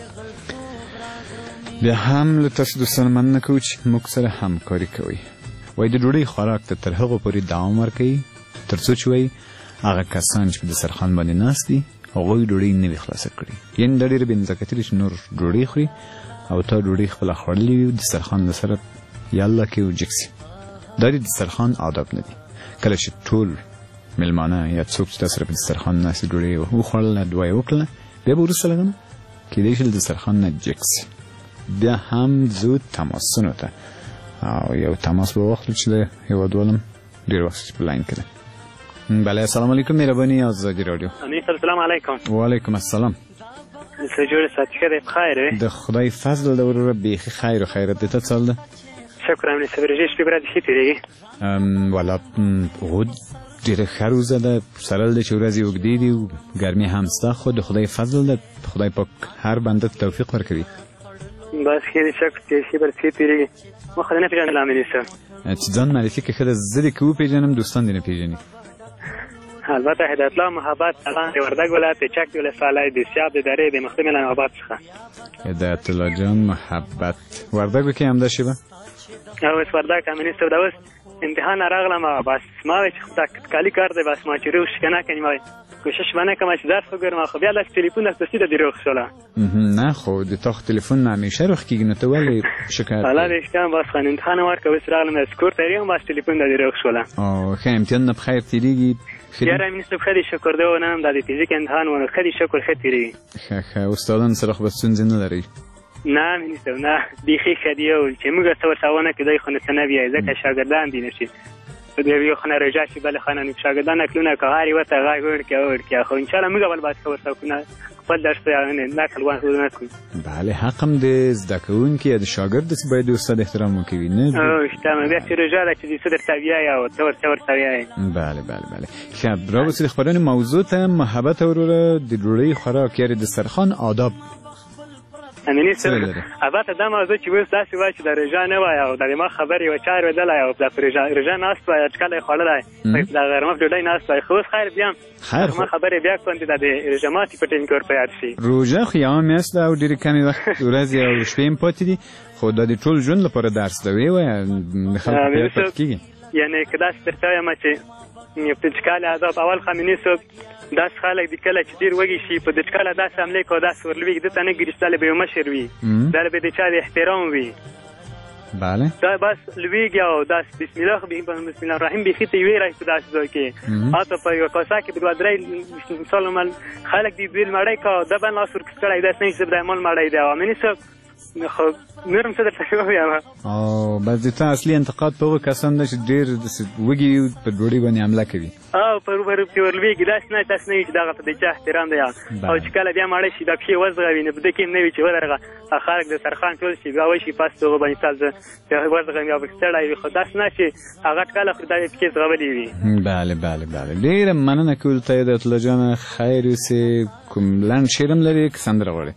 بیا هم له تاسو دوستانو مننه کوو چې موږ سره همکاري کوئ. وایي د ډوډۍ خوراک ته تر هغو پورې دوام ورکوي تر څو چې وایي هغه کسان چې په دسترخوان باندې ناست دي هغوی ډوډۍ نه وي خلاصه کړې. یعنې دا ډېره بېنزاکتي ده چې نور ډوډۍ خوري او تا ډوډۍ خپله خوړلې وي دسترخوان له سره یاله کوي او جګ سي. دا د دسترخوان آداب نه دي. کله چې ټول مېلمانه یا څوک چې تا سره په دسترخوان ناست دوړې وخوړله دعا یې وکړله بیا به وروسته لږ کېدای شي له دسترخوان نه جګ سي. بیا هم ځو تماسونو ته او یو تماس به واخلو چې د هېوادوالم ډېر وخت چې په لاین کې ده. بله السلام علیکم مهرباني ازادي راډیو. السلام علیکم. وعلیکم السلام. څه جوړ ساتي ښه دی په خیر وې؟ د خدای فضل ده وروره بیخي خیر و خیرت دی. ته څه حال ده؟ شکر امني صبر جې شپې برا دې ښې تېرېږي؟ والا هو ډېره ښه روزه ده سره ده چې ورځې اوږدې دي ګرمي هم شته خو د خدای فضل ده خدای پاک هر بنده ته توفیق ورکوي. بس ښې دي شکر چې ښې بر ښې تېرېږي. ما خو دې نه پېژندل امني صاحب چې ځان معرفي کړې ښه ده زه دې که وپېژنم دوستان دې نه پېژني. البته هدایت الله محبت الان د وردګ ولایت د چک ولسوالۍ د سیاب د درې د مخدوم آباد څخه. هدایت الله جان محبت وردګ کې همدا شیبه؟ اوس وردګ امني صاحب دا اوس امتحان راغلم بس ما چې خدا کالی کار دی بس ما چې روش کنه کني ما کوشش باندې کوم چې درس وګورم خو بیا د ټلیفون د تسدید دی روخ شولا. نه خو د تخ ټلیفون نه همیشه روخ کیږي نو ته ولې شکایت؟ الله دې شته بس خان امتحان ورکړ اوس راغلم سکور تریم بس ټلیفون د روخ شولا. او ښه امتحان نه بخیر تیریږي؟ یاره امني صاحب خدي شکر دی ونه د فزیک امتحان ونه خدي شکر خې تیریږي. ښه ښه استادان سره خو بس څنګه نه لري؟ نه امني صاحب نه بیخي خدي او چې موږ څور څونه کدی خو نه سنوي ځکه شاګردان دي نشي د یو خنه رجا شي بل خنه نه شاګردان کلونه کاری وته غای ور کې اور کې خو ان شاء الله موږ بل باز خبر تاکونه خپل درس نه نه کلوان نه کوي. بله حقم دې زده کوونکي د شاګرد باید استاد احترام وکوي نه؟ او شته بیا چې رجا د چې صدر تویه او تور تور تویه. بله بله بله ښه برابر سید خبرونه موضوع ته محبت وروره د ډوډۍ خوراک یاري دسترخوان آداب. امني صاحب البته دا موضوع چې وس داسې وای چې د رجا نه وای او د ما خبرې و چار ودلای او د رجا رجا ناس وای چې کله خړلای د غرمه ډوډۍ ناس وای خو خیر بیا خیر ما خبرې بیا کوم د رجماتي په ټینګ ور پیاټ شي. روزه خو یو میاشت او ډېر کمی وخت ورځ او شپې پاتې دي خو د ټول ژوند لپاره درس دی وای خلک په کېږي. یعنی که داسې درته وایم چې په دچکال عذاب اول خامنې صاحب داسې خلک دي کله چې ډېر وږي شي په دچکاله داسې حملې کوي داسې ورلوېږي دته نه ګري چې به یو مشر وي دا به د چا د احترام وي بله دا بس لویږي او داس بسم الله بسم الله الرحیم بخي ته وی راځي په داسې ځای کې اته په یو کاسه کې د درې مسلمان خلک دی بیل مړای کا د باندې لاسور کړای داس نه چې د مال مړای دی امني څه خو نورم څه درته وایم او بس د تا اصلي انتقاد په کسان ده چې ډیر وږي په ډوډۍ باندې حمله کوي او پر ور په ورلویږي داس نه تاسو نه چې دغه ته د چا احترام دی او چې کله بیا مړای شي د پښې وزغوي نه بده کې نه وی چې ورغه خلک د سرخان ټول شي بیا وای شي پاس ته باندې تاسو ته وزغوي او ستړی وي خو داس نه شي هغه کله خدای پکې زغولي وي بله بله بله ډیر مننه کول ته د الله جان خیر سي کوم لاند شیرم لري که سندره غواړي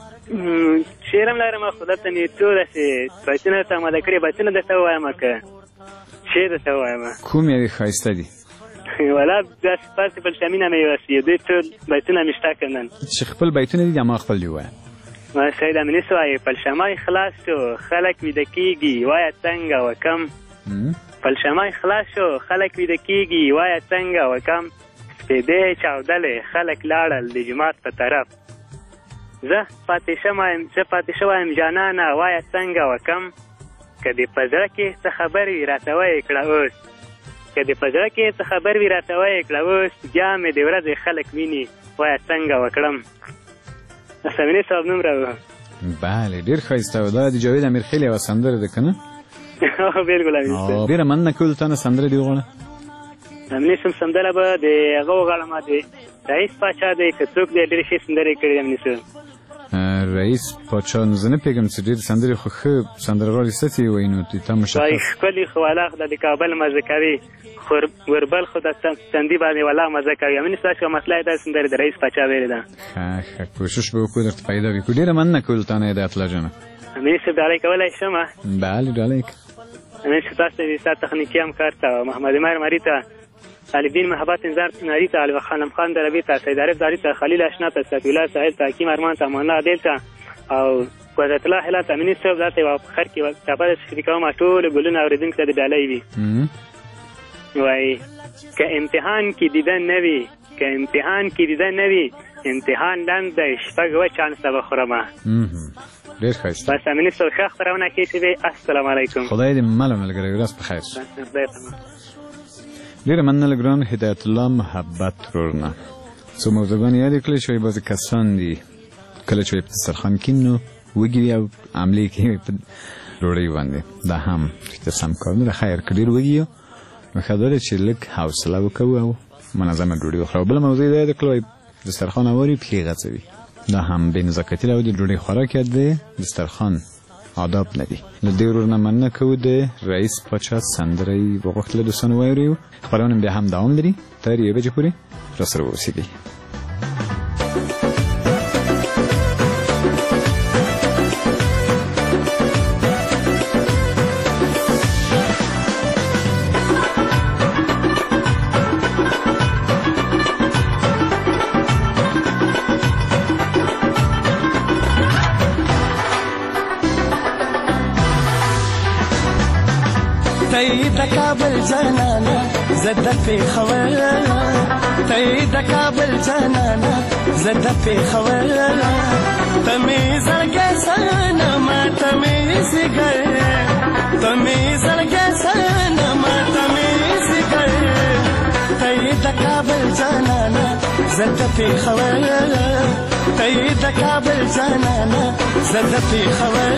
شیرم لرم خدای نه ټول شي بچنه ته مده کړی بچنه د ته وایم که شي د ته وایم کوم یې خایسته دي ولا داس پاس په شمینه مې وسی دې ټول بچنه مشتا کنن چې خپل بیتونه دي ما خپل دی وایم ما سید امني سوای په شمای خلاص شو خلک وې د کیږي وای څنګه وکم په شمای خلاص شو خلک وې د کیږي وای څنګه وکم دې چاودلې خلک لاړل د جماعت په طرف زه پاتې شمایم زه پاتې شوایم جانانه وای څنګه وکم کدی پزړه کې څه خبر وی راته وای کړه اوس کدی پزړه کې څه خبر وی راته وای کړه اوس بیا مې د ورځې خلک ویني وای څنګه وکړم اسمنې صاحب نوم راو بله ډیر ښایسته و دا د جاوید امیرخیل یوه سندره ده که نه بالکل امین ډېره مننه کول تا نه سندره دې وغواړه امنې سم سندره به د هغه وغواړم د رئیس پاچا دی که څوک دی ډېرې ښې سندرې کړي دي امنې صاحب رئیس پاچا نو زه نه پوهېږم چې ډېر سندرې خو ښه سندرغاړي څه ته یې وایي نو تا مشخص وایي ښکلي خو والا خو د کابل مزه کوي خو وربل خو د تندي باندې والا مزه کوي امنې صاحب ښه مسله یې دا سندرې د رئیس پاچا ویلې ده ښه ښه کوشش به وکړو درته پیدا وي کړو ډېره مننه کول تا نه هدایت الله جانه امنې صاحب ډالۍ کولی شم بله ډالۍ امنې صاحب تاسو ته د ستا تخنیکي همکار ته محمد عمر مري ته طالبین محبت انذار ناری ته علي خانم خان دربی ته سید عارف داری ته خلیل اشنا ته صفی الله ساحل ته حکیم ارمان ته مولانا عادل ته او قدرت الله هلا ته امني صاحب ذاته په خر کې تابع شریکو ما ټول ګلونه اوریدونکو ته د ډالۍ وي وای که امتحان کې دیدن نوي که امتحان کې دیدن نوي امتحان لاند شپږ و چانس به خورما ډیر ښایسته بس امني صاحب ښه خبرونه کوي السلام علیکم خدای دې مل ملګری ورځ په خیر ډېره مننه له ګران هدایت الله محبت ورونه څو موضوعګانې یادې کړې چې بعضې کسان دي کله چې په دسترخوان کښېنو وږي وي او حملې کوي په ډوډۍ باندې دا هم رښتیا سم کار نه ده خیر که ډېر وږي یو نو ښه دا ده چې لږ حوصله وکوو او منظمه ډوډۍ وخورو بله موضوع یې دا یاده کړه وایي دسترخوان هواري پښې غځوي دا هم بې نزاکتي ده او د ډوډۍ خوراک یې د دسترخوان آداب نه دي له دې ورور نه مننه کوو د رئیس پاچا سندره یې وغوښتله دوستانو واورئ خپرونه بیا هم دوام لري تر یوې بجې پورې راسره واوسېږئ د کابل جانانا زد پیښور ته د کابل جانانا زد پیښور ته مې زړګی سنما ته مې زیګر ته مې زړګی سنما ته مې زیګر ته د کابل جانانا زد پیښور ته د کابل جانانا زد پیښور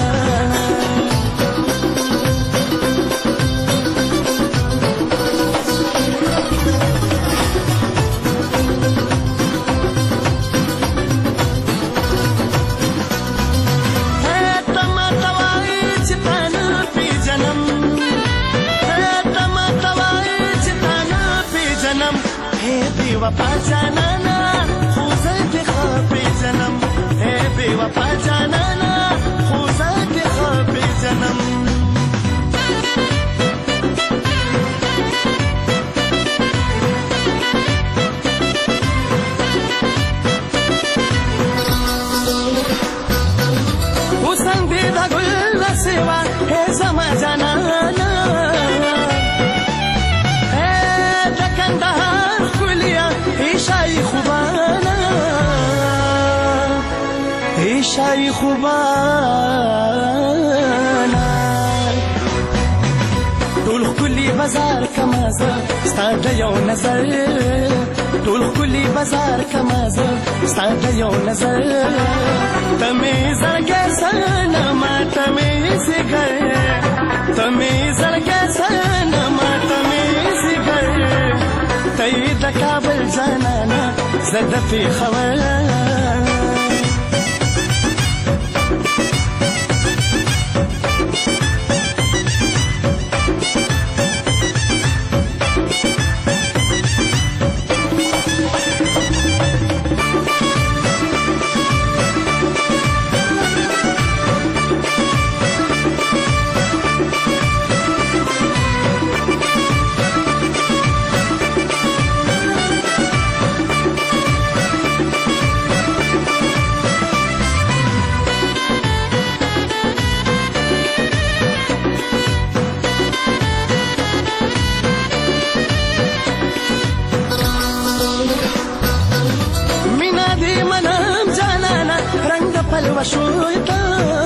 وفا جانانا خوزه دی خوابی جنم اے بی وفا جانانا خوزه دی خوابی جنم حسن دی دا گل سوا اے زما جانانا کوي خوبانا ټول ښکلي بازار کما زه ستا د یو نظر ټول ښکلي بازار کما زه ستا د یو نظر ته مې زړګی صنما ته مې ځیګر ته مې زړګی صنما ته مې ځیګر ته یې د کابل جانانه زه د پېښور شويتا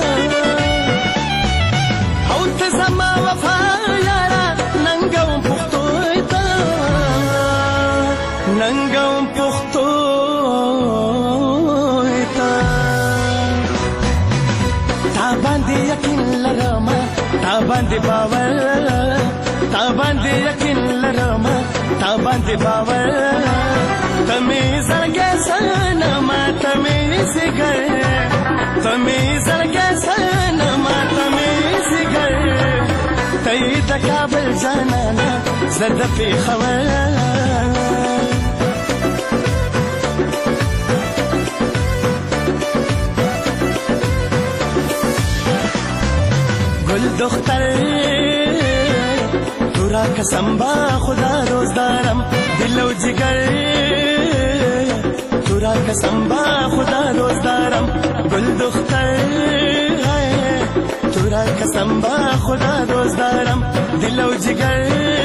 او تزما وفا يارا ننگم پختويتا ننگم پختويتا تا باندې یقین لرم تا باندې باور تا باندې یقین لرم تا باندې باور تمې زړګې سنما تمې سګر تمې زړګې سنما تمې سګر ته د کابل جانانه زه د پېښور گل دختر تو را قسم با خدا روز دارم دل و جگر تو را قسم با خدا روز دارم گل دختر تو را قسم با خدا روز دارم دل و جگر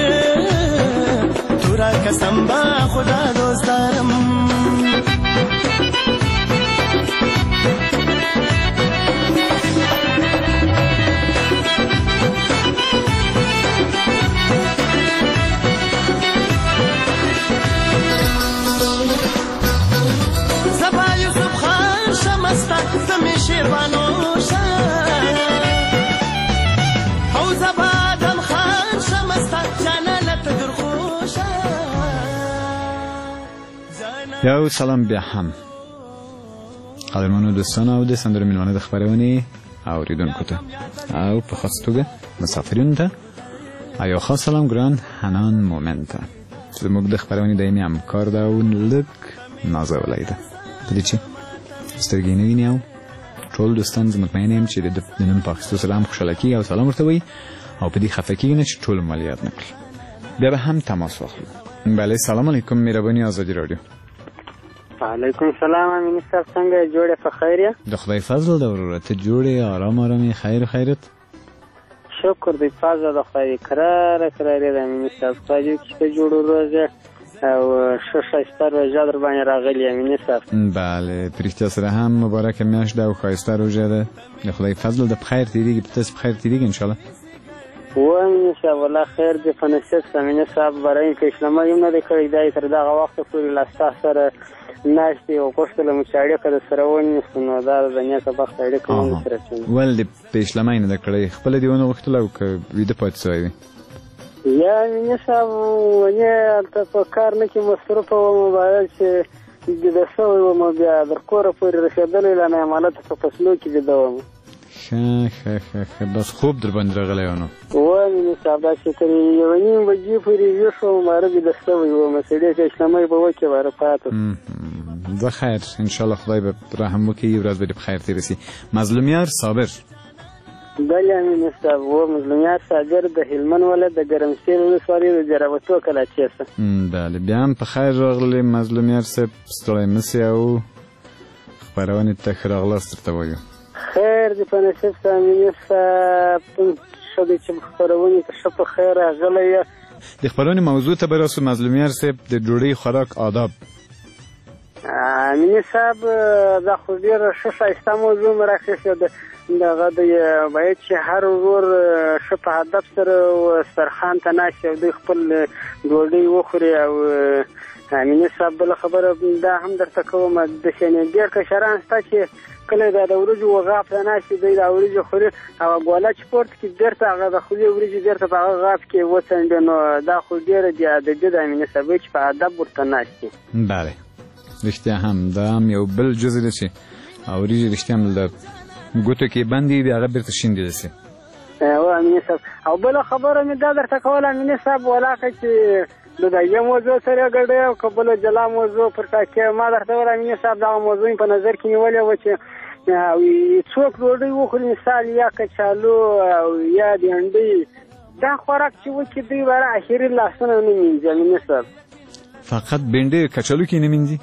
تو را قسم با خدا روز دارم یو سلام بیا هم قدرمنو دوستان او د سندرو میلمانه د خبرونې اوریدونکو ته او په خاص توګه مسافرینو ته او یو خاص سلام ګران حنان مومن ته زموږ د خبرونې دایمي همکار ده او لږ نازولی ده په دې چې سترګې نه ویني او ټول دوستان زه مطمئن یم چې د نن په اخیستو سره هم خوشحاله کېږي او سلام ورته وایي او په دې خفه کېږي نه چې ټول مالیات نه کړي بیا به هم تماس واخلو بله سلام علیکم مهرباني آزادي راډیو وعلیکم السلام امین صاحب څنګه جوړې په خیر یې د خدای فضل د ورور ته جوړې آرام آرامې خیر خیرت شکر دی فضل د خدای کراره کراره د امین صاحب خدای چې جوړو روزه او ښه ښایسته روژه در باندې راغلې امین صاحب بله په رښتیا سره هم مبارکه میاشت ده او ښایسته روژه ده د خدای فضل د په خیر تېرېږي په تاسې په خیر تېرېږي انشاءالله و امین صاحب والله خیر دی په نصیب امین صاحب برای که اسلامه یم نه دی کړی دا تر دغه وخته پورې له ستا سره ناشتې او غوښتله مو چې اړیکه درسره ونیسو نو دا د نیکه بخت اړیکه مو درسره چوم ولې دې په اسلامه یې نه ده کړی خپله دې ونه غوښتله او که ویده پاتې سوی وي یا امین صاحب ونې هلته په کار نه کې مصروفه وم باید چې بیده شوی وم بیا در کوره پورې رسېدلی له نعمالته په فصلو کې بیده وم ښه ښه ښه ښه بس خوب در باندې راغلی و نو و امین صاحب داسې تر یوه نیم بجې پورې ویښ وم باره بیده شوی وم سړی چې اسلامه به وکړې باره پاته ده خیر انشاءالله خدای به رحم وکړي ورځ به دې په خیر تېره سي مظلومیار صابر بله امین صاحب و مظلومیار صابر د هلمند ولایت د ګرمسیر ولسوالۍ د جرابطو کلاچې څخه بله بیا هم په خیر راغلی مظلومیار صاحب ستړی مه سې او خپرونې ته ښه راغلاست درته وایو خیر دې په نصیب سه امین صاحب ښه دی چې خپرونې ته ښه په خیر راغلی یې د خپرونې موضوع ته به راسو مظلومیار صاحب د ډوډۍ خوراک آداب امیني صاحب دا خو ډېره ښه ښایسته موضوع مې راخیستې ده. دغه د باید چې هر ورور ښه په هدف سره دسترخوان ته ناست او دوی خپل ډوډۍ وخوري. او امیني صاحب بله خبره دا هم درته کوم، داسې ډېر کشران شته چې کله دا د وریجو غاپ ته ناست دي، دوی دا وریجې خوري او ګوله چې پورته کړي بېرته هغه د خولې وریجې بېرته په هغه غاپ کې وڅنډي. نو دا خو ډېره بې ادبي ده امیني صاحب چې په ادب ورته ناست دي. بله رښتیا هم دا هم یو بل جزء دی چې وریجې رښتیا هم د ګوتو کې بندې دي، هغه بېرته شیندلی شي. او امیني صاحب او بله خبره مې دا درته کوله امیني صاحب، ولاکه چې د دغه موضوع سره ګډه او که بله جلا موضوع پر ټاکې ما درته ویل امیني صاحب دغه موضوع په نظر کې نیولې وه چې څوک ډوډۍ وخوري مثال یا کچالو او یا بېنډۍ دا خوراک چې وکړي دوی به اخري لاسونه نه مینځي امیني صاحب. فقط بېنډۍ کچالو کې نه مینځي؟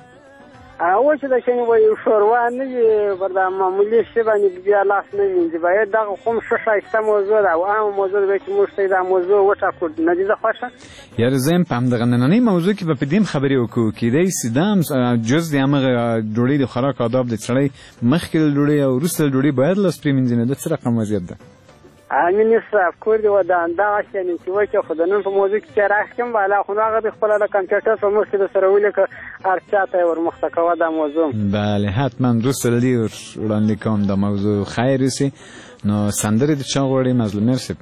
او چې د شنو وایي شوروا نه وي پر دا معمولي شی باندې بیا لاس نه مینځي. باید دغه کوم ښه ښایسته موضوع ده او عامه موضوع ده چې موږ ته دا موضوع وټاکو نه دي زه خوښه. یاره زه یم په همدغه نننۍ موضوع کې به په دې هم خبرې وکړو، کیدای شي دا هم جز د همغه ډوډۍ د خوراک آداب دی. سړی مخکې له ډوډۍ او وروسته له ډوډۍ باید لاس پرېمینځي. نه دا څه رقم وضعیت ده؟ امیني صاحب کور دې ودان دغسې یعنې چې وکړې خو د نن په موضوع کې چې راښکم بالا خو نو هغه د خپله د کمپیوټر په مخ کې د سره ولیکه اړتیا ته یې ورمخته کوه دا موضوع. بله حتما وروسته له دې وړاندې کوم دا موضوع خیر یوسي. نو سندرې د چا غواړې مظلومیر صاحب؟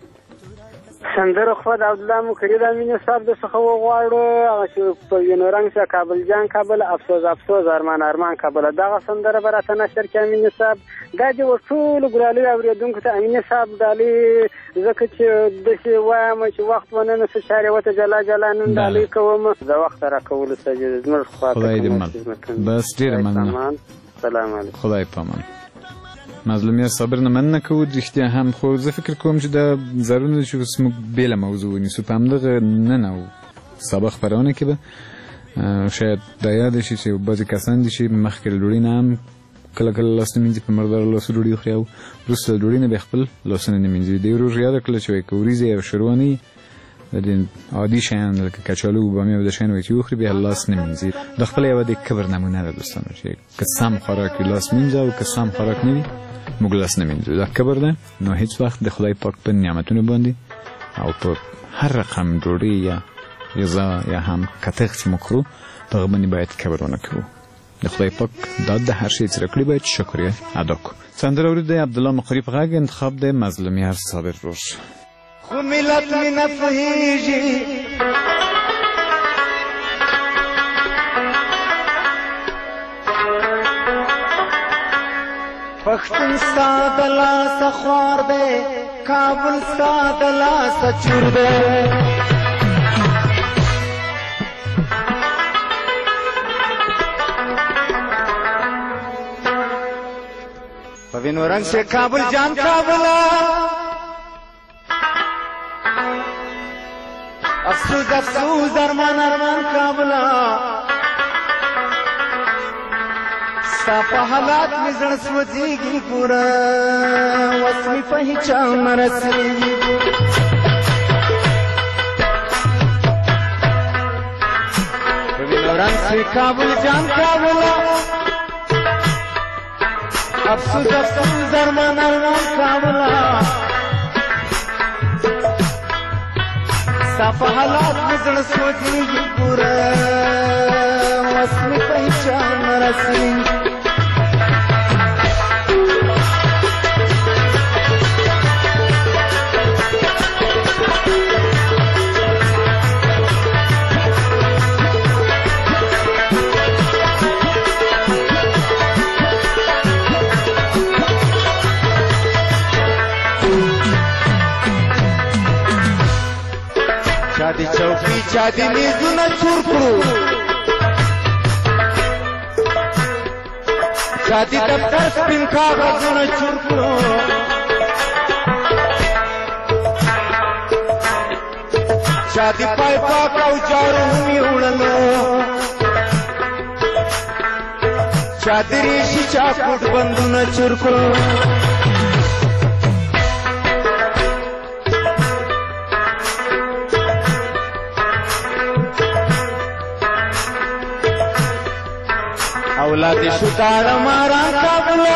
سندره خو د عبدالله مکري د امیني صاحب د څخه وغواړو، هغه چې په وینو رنګ سره کابل جان کابل افسوس افسوس ارمان ارمان کابل دغه سندره به راته نشر کړي امیني صاحب. دا چې ټولو ګرالیو اورېدونکو ته امیني صاحب ډالۍ ځکه چې داسې وایم چې وخت ونه نه څه شارې وته جلا جلا نن ډالۍ کوم د وخت راکولو سجده زموږ خواته خدای دې مل بس ډېره مننه. سلام علیکم. خدای پامان. مظلومیر صابر نه مننه کوو رښتیا هم، خو زه فکر کوم چې دا ضروري ده چې اوس موږ بېله موضوع ونیسو. په همدغه نن او سبا خپرونه کې به شاید دا یاد شي چې بعضې کسان دي چې مخکې له ډوډۍ نه هم کله کله لاس نه مینځي، په مرداره لاسو ډوډۍ خوري او وروسته له ډوډۍ نه بیا خپل لاسونه نه مینځي. دې ورور یاده کړله چې وایي که وریځې او شوروا نه وي د دې عادي شیان لکه کچالو او بامیه او د شیان وایي چې وخوري بیا لاس نه مینځي. د خپله یوه د کبر نمونه ده دوستانو چې که سم خوراک وي لاس مینځه او که سم خوراک نه وي موږ لاس نه مینځو. دا کبر ده. نو هیڅ وخت د خدای پاک په نعمتونو باندې او په هر رقم ډوډۍ یا غذا یا هم کتغ چې موږ خورو په هغه باندې باید کبر ونه کوو. د خدای پاک دا د هر شي چې راکړي باید شکر یې ادا کړو. سندره اورېدئ عبدالله مقري په غږ، انتخاب دی مظلومیار صابر روش. خو ملت مې نه پوهېږي پښتون ستا د لاسه خوار دی، کابل ستا د لاسه چور دی. په وینو رنګ سے کابل جان کابلا افسوس افسوس ارمان ارمان کابلا ستا په حالات مې زړه سوځېږي پوره وس مې په هیچا نه رسېږي. په وینو رنګ سے کابل جان کابلا افسوس افسوس ارمان ارمان کابلا ستا په حالات مې زړه سوځېږي پوره وس مې په هیچا نه رسېږي. چا دی چوکی چا دی میزونه چور کړو، چا دی دفتر سپین کاغذونه چور کړو، چا دی پای پاک او جارو مې وړلو، چا دی ریشي چا کوټ بندونه چور کړو. اولاد شدار مارا کابلا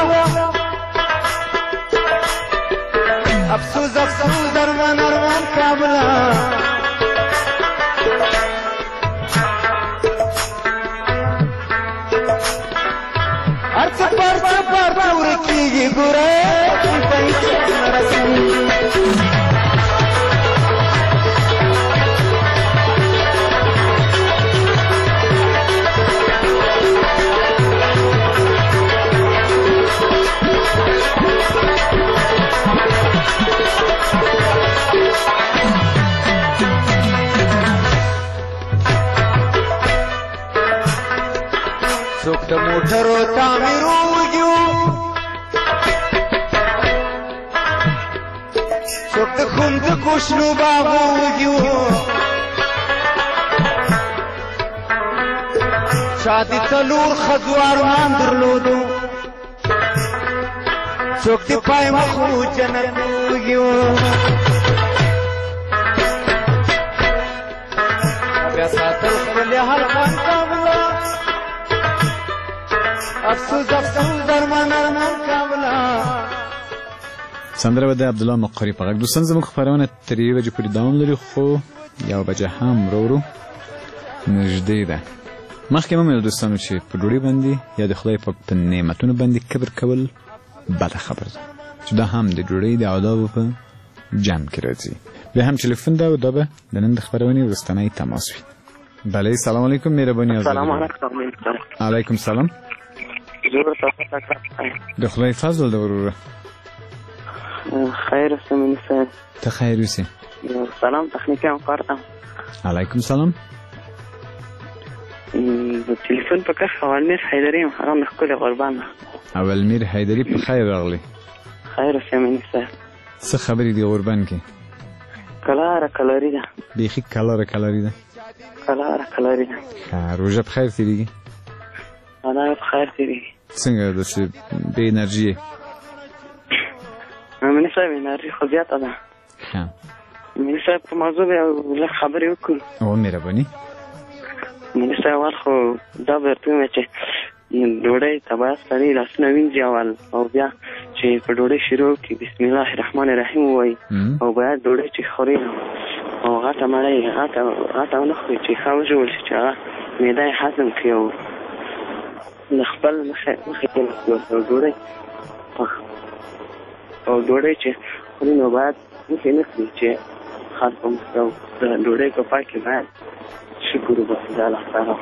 افسوس افسوس درمان ارمان کابلا ارچ پر پر پر ورکیږي ګوره پیسې مرسي څوک د موټرو تعمیرو وګیو څوک د خون د کوشنو باغو وګیو چا د څلور ښځو ارمان درلودو څوک د پای مخو جنت وګیو بیا ساتل خپل هلکان کابلا افسوس افسوس درمان ارمان کابلا سندره به د عبدالله مقری په غږ. دوستان زموږ خپرونه تر یوې بجې پورې دوام لري خو یوه بجه هم ورو ورو نږدې ده. مخکې مو ویل دوستانو چې په ډوډۍ باندې یا د خدای پاک په نعمتونو باندې کبر کول بده خبره ده چې دا هم د ډوډۍ د آدابو په جمع کې راځي. بیا هم ټلیفون ده او دا به د نن د خپرونې وروستنی تماس وي. بله سلام علیکم مهرباني سلام علیکم علیکم سلام د خدای فضل ده وروره خیر اوسه مینې صاحب ته خیر اوسې سلام تخنیکي همکار ته علیکم سلام د تلیفون په کښ اولمیر حیدري یم هغه مې ښکلې قربان ده اولمیر حیدري په خیر راغلی خیر اوسه مینې صاحب څه خبرې دي غوربن کې کلاره کلاري ده بیخي کلاره کلاري ده کلاره کلاري ده روژه په خیر تېرېږي ادا په خیر تېرېږي څنګه داسې بې انرژي یې مینې صاحب انرژي خو زیاته ده ښه مینې صاحب په موضوع به لږ خبرې وکړو او مهرباني مینې صاحب اول خو دا به ورته ووایم چې ډوډۍ ته باید سړی لاسونه وینځي اول او بیا چې په ډوډۍ شروع کړي بسم الله الرحمن الرحیم ووایي او باید ډوډۍ چې خوري او غټه مړۍ غټه غټه ونه خوري چې ښه وژول شي چې هغه معده یې هضم کړي او د خپل مخې مخې کې ډوډۍ او ډوډۍ چې خوري نو باید مخې نه کړي چې خاص په مخې او د ډوډۍ په پای کې باید شکر وباسي د الله تعالی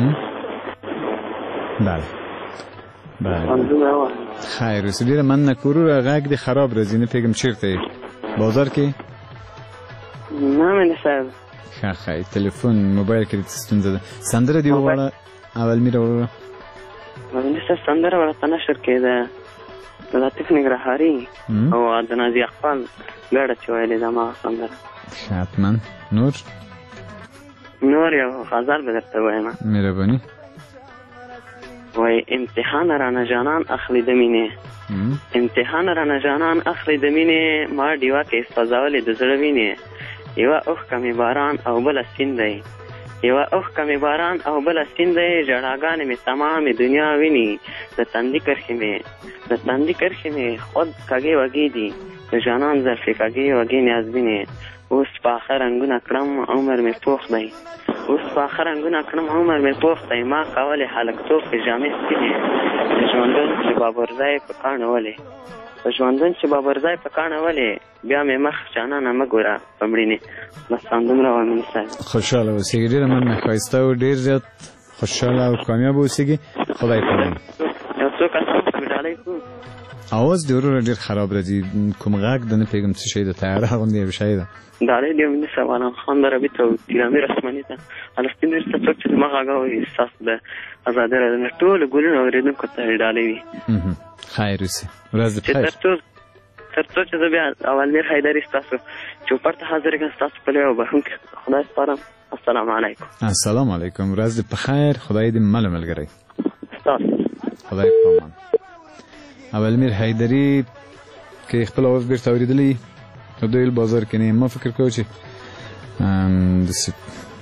بله بله خیر اوسې ډېره مننه که وروره غږ دې خراب راځي نه پوهېږم چېرته یې بازار کې نه مینې صاحب ښه ښه تلیفون موبایل کې دې څه ستونزه ده سندره دې وغواړه اولمیره وروره مینې صاحب سندره ورته نشر کې ده د لطیف نګرهاري او د نازي اقبال ګډه چې ویلې ده هماغه سندره ښه حتما نور نور یو غزل به درته وایم مهرباني وای امتحان رانه جانان اخلي د مینې امتحان رانه جانان اخلي د مینې ما ډیوه کې سپځولې د زړه وینې یوه اوښکه مې باران او بله سیند دی یوه اوښکه مې باران او بله سیند دی ژړاګانې مې تمامې دنیا ویني د تندي کرښې مې د تندي کرښې مې خود کږې وږې دي د جانان زلفې کږې وږې نیازبینې اوس په آخر رنګونه کړم عمر مې پوخ دی اوس په آخر رنګونه کړم عمر مې پوخ دی ما کولې هلکتوب کې جامې سپینې د ژوندون چې بابرځای په کاڼه ولې د ژوندون چې بابرځای په کاڼه ولې بیا مې مخ جانانه مه ګوره په مړینې بس همدومره وایم مینې صاحب خوشحاله اوسېږي ډېره مننه ښایسته او ډېر زیات خوشحاله او کامیابه اوسېږي خدای پامان یو څو کسان په ډالۍ کوو اواز دې وروره ډېر خراب راځي کوم غږ ده نه پوهېږم څه شی ده تیاره غوندې یو شی ده ډالۍ دې مینې صاحب علام خان دربي ته او تیرامیر اسماني ته فلسطین ته څوک چې زما غږ اوري ستاسو د ازادۍ راډیو نه ټولو ګلونو اورېدونکو ته ډالۍ وي خیر اوسې ورځ دې بخیر تر څو چې زه بیا اولمیر حیدري ستاسو چوپړ ته حاضر کړم ستاسو په لوی او بښونکي خدای سپارم السلام علیکم السلام علیکم ورځ دې په خیر خدای دې مل ملګری ستاسو خدای پامان اولمیر حیدري کې خپل اواز بیرته اورېدلی نو دوی بازار کې نه ما فکر کوم چې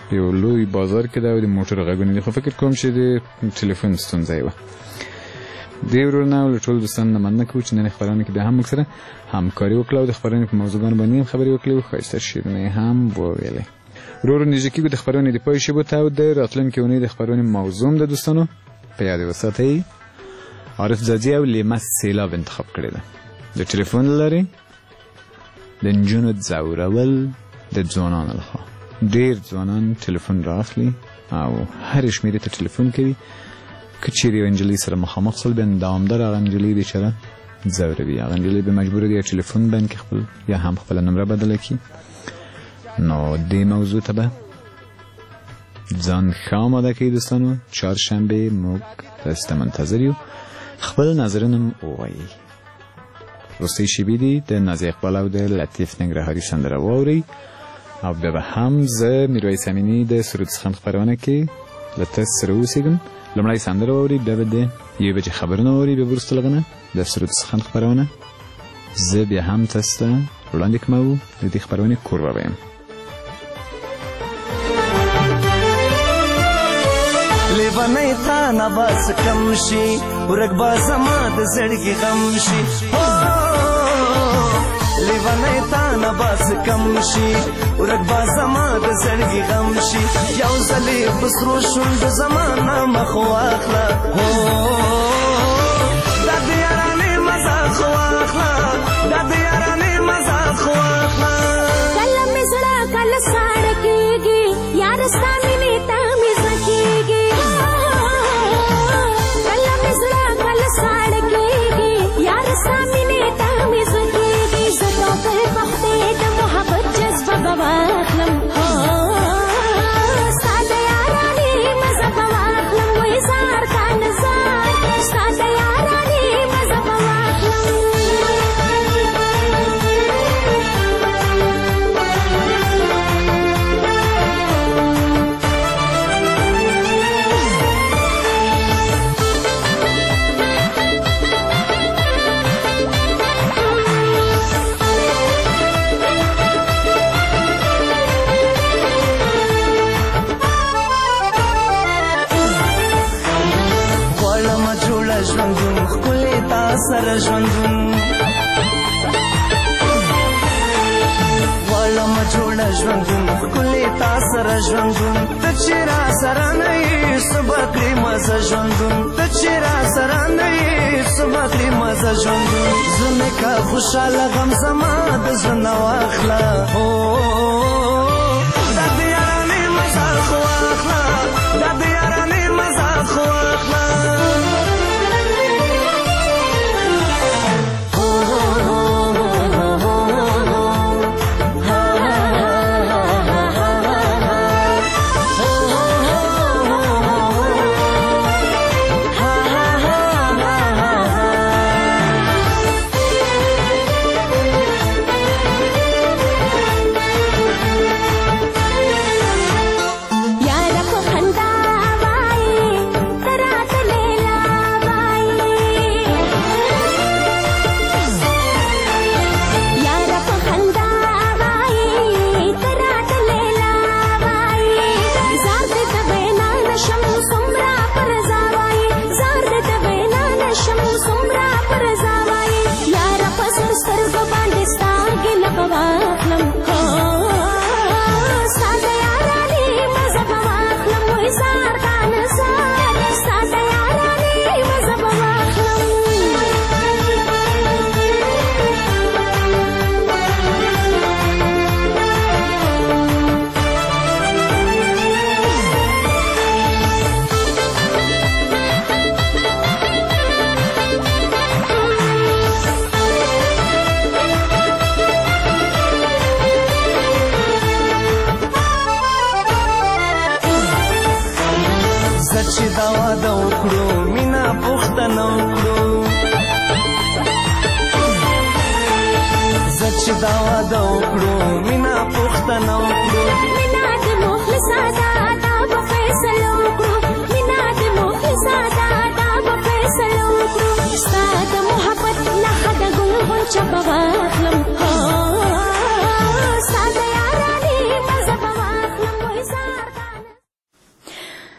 یو لوی بازار کې دا د موټر غږونه دي، خو فکر کوم چې د ټلیفون ستونزه یې وه. دې ورونه له ټولو دوستانو نه مننه کوو چې نن خپرونه کې بیا هم موږ سره همکاري وکړه او د خپرونې په موضوعګانو باندې هم خبرې وکړې او ښایسته شعرونه یې هم وویلې. ورو ورو نږدې کېږو د خپرونې د پای شیبو ته او د راتلونکې اونۍ د خپرونې موضوع هم د دوستانو په یاد وساتئ. عارف زادي او لیمه سیلاب انتخاب کړې ده. د ټلیفون له لارې د نجونو ځورول د ځوانانو لخوا. ډېر ځوانان ټلیفون رااخلي او هرې شمېرې ته ټلیفون کوي. که چیرې یوه نجلۍ سره مخامخ شول بیا دوامداره هغه نجلۍ بیچاره ځوروي. هغه نجلۍ به مجبوره ده یا ټلیفون بند کړي خپل یا هم خپله نمره بدله کړي. نو دې موضوع ته به ځان ښه آماده کوي دوستانو. چهارشنبې موږ دسته منتظر یو. خپل نظرونه م ووایئ. وروستۍ شیبې دي د نازیه اقبال او د لطیف ننګرهاري سندره واورئ او بیا به هم زه میرویس امیني د سرود سخن خپرونه کې له تاسو سره اوسېږم. لومړی سندره واورئ، بیا به د یوې بجې خبرونه واورئ، بیا وروسته له هغه نه د سرود سخن خپرونه. زه بیا هم تاسو ته وړاندې کوم او د دې خپرونې کوربه به یم. لیونی تا نه بس کم شي ورک به زما د زړګي غم شي. لیونی تا نه بس کم شي ورک به زما د زړګي غم شي. یو ځلې په سرو شونډو زما نه مخ واخله، دا د یارانې مزه خو واخله، دا د یارانې مزه خو واخله. کله مې زړه کله ساړه کېږي، یار ستا مینې ته مې زړه کېږي. کله مې زړه کله ساړه کېږي، یار ستا مینې ته مې زړه کېږي. زه ټوکر پختې د محبت جذبه به واخلم، ستا د یارانې مزه به واخلم. وایي زار کا نزار ستا د یارانې مزه به واخلم. ژوندون ښکلې تا سره ژوندون غواړم جوړه ژوندون ښکلې تا سره ژوندون. ته چې را سره نه یې څه به کړې مزه ژوندون، ته چې را سره نه یې څه به کړې مزه ژوندون. زه مې که خوشحاله غم زما د زړه نه واخله، دا د یارانې مزه خو واخله، دا د یارانې مزه خو واخله. چې دا واده وکړو مینا پوښتنه وکړو، زه چې دا واده وکړو مینا پوښتنه وکړو.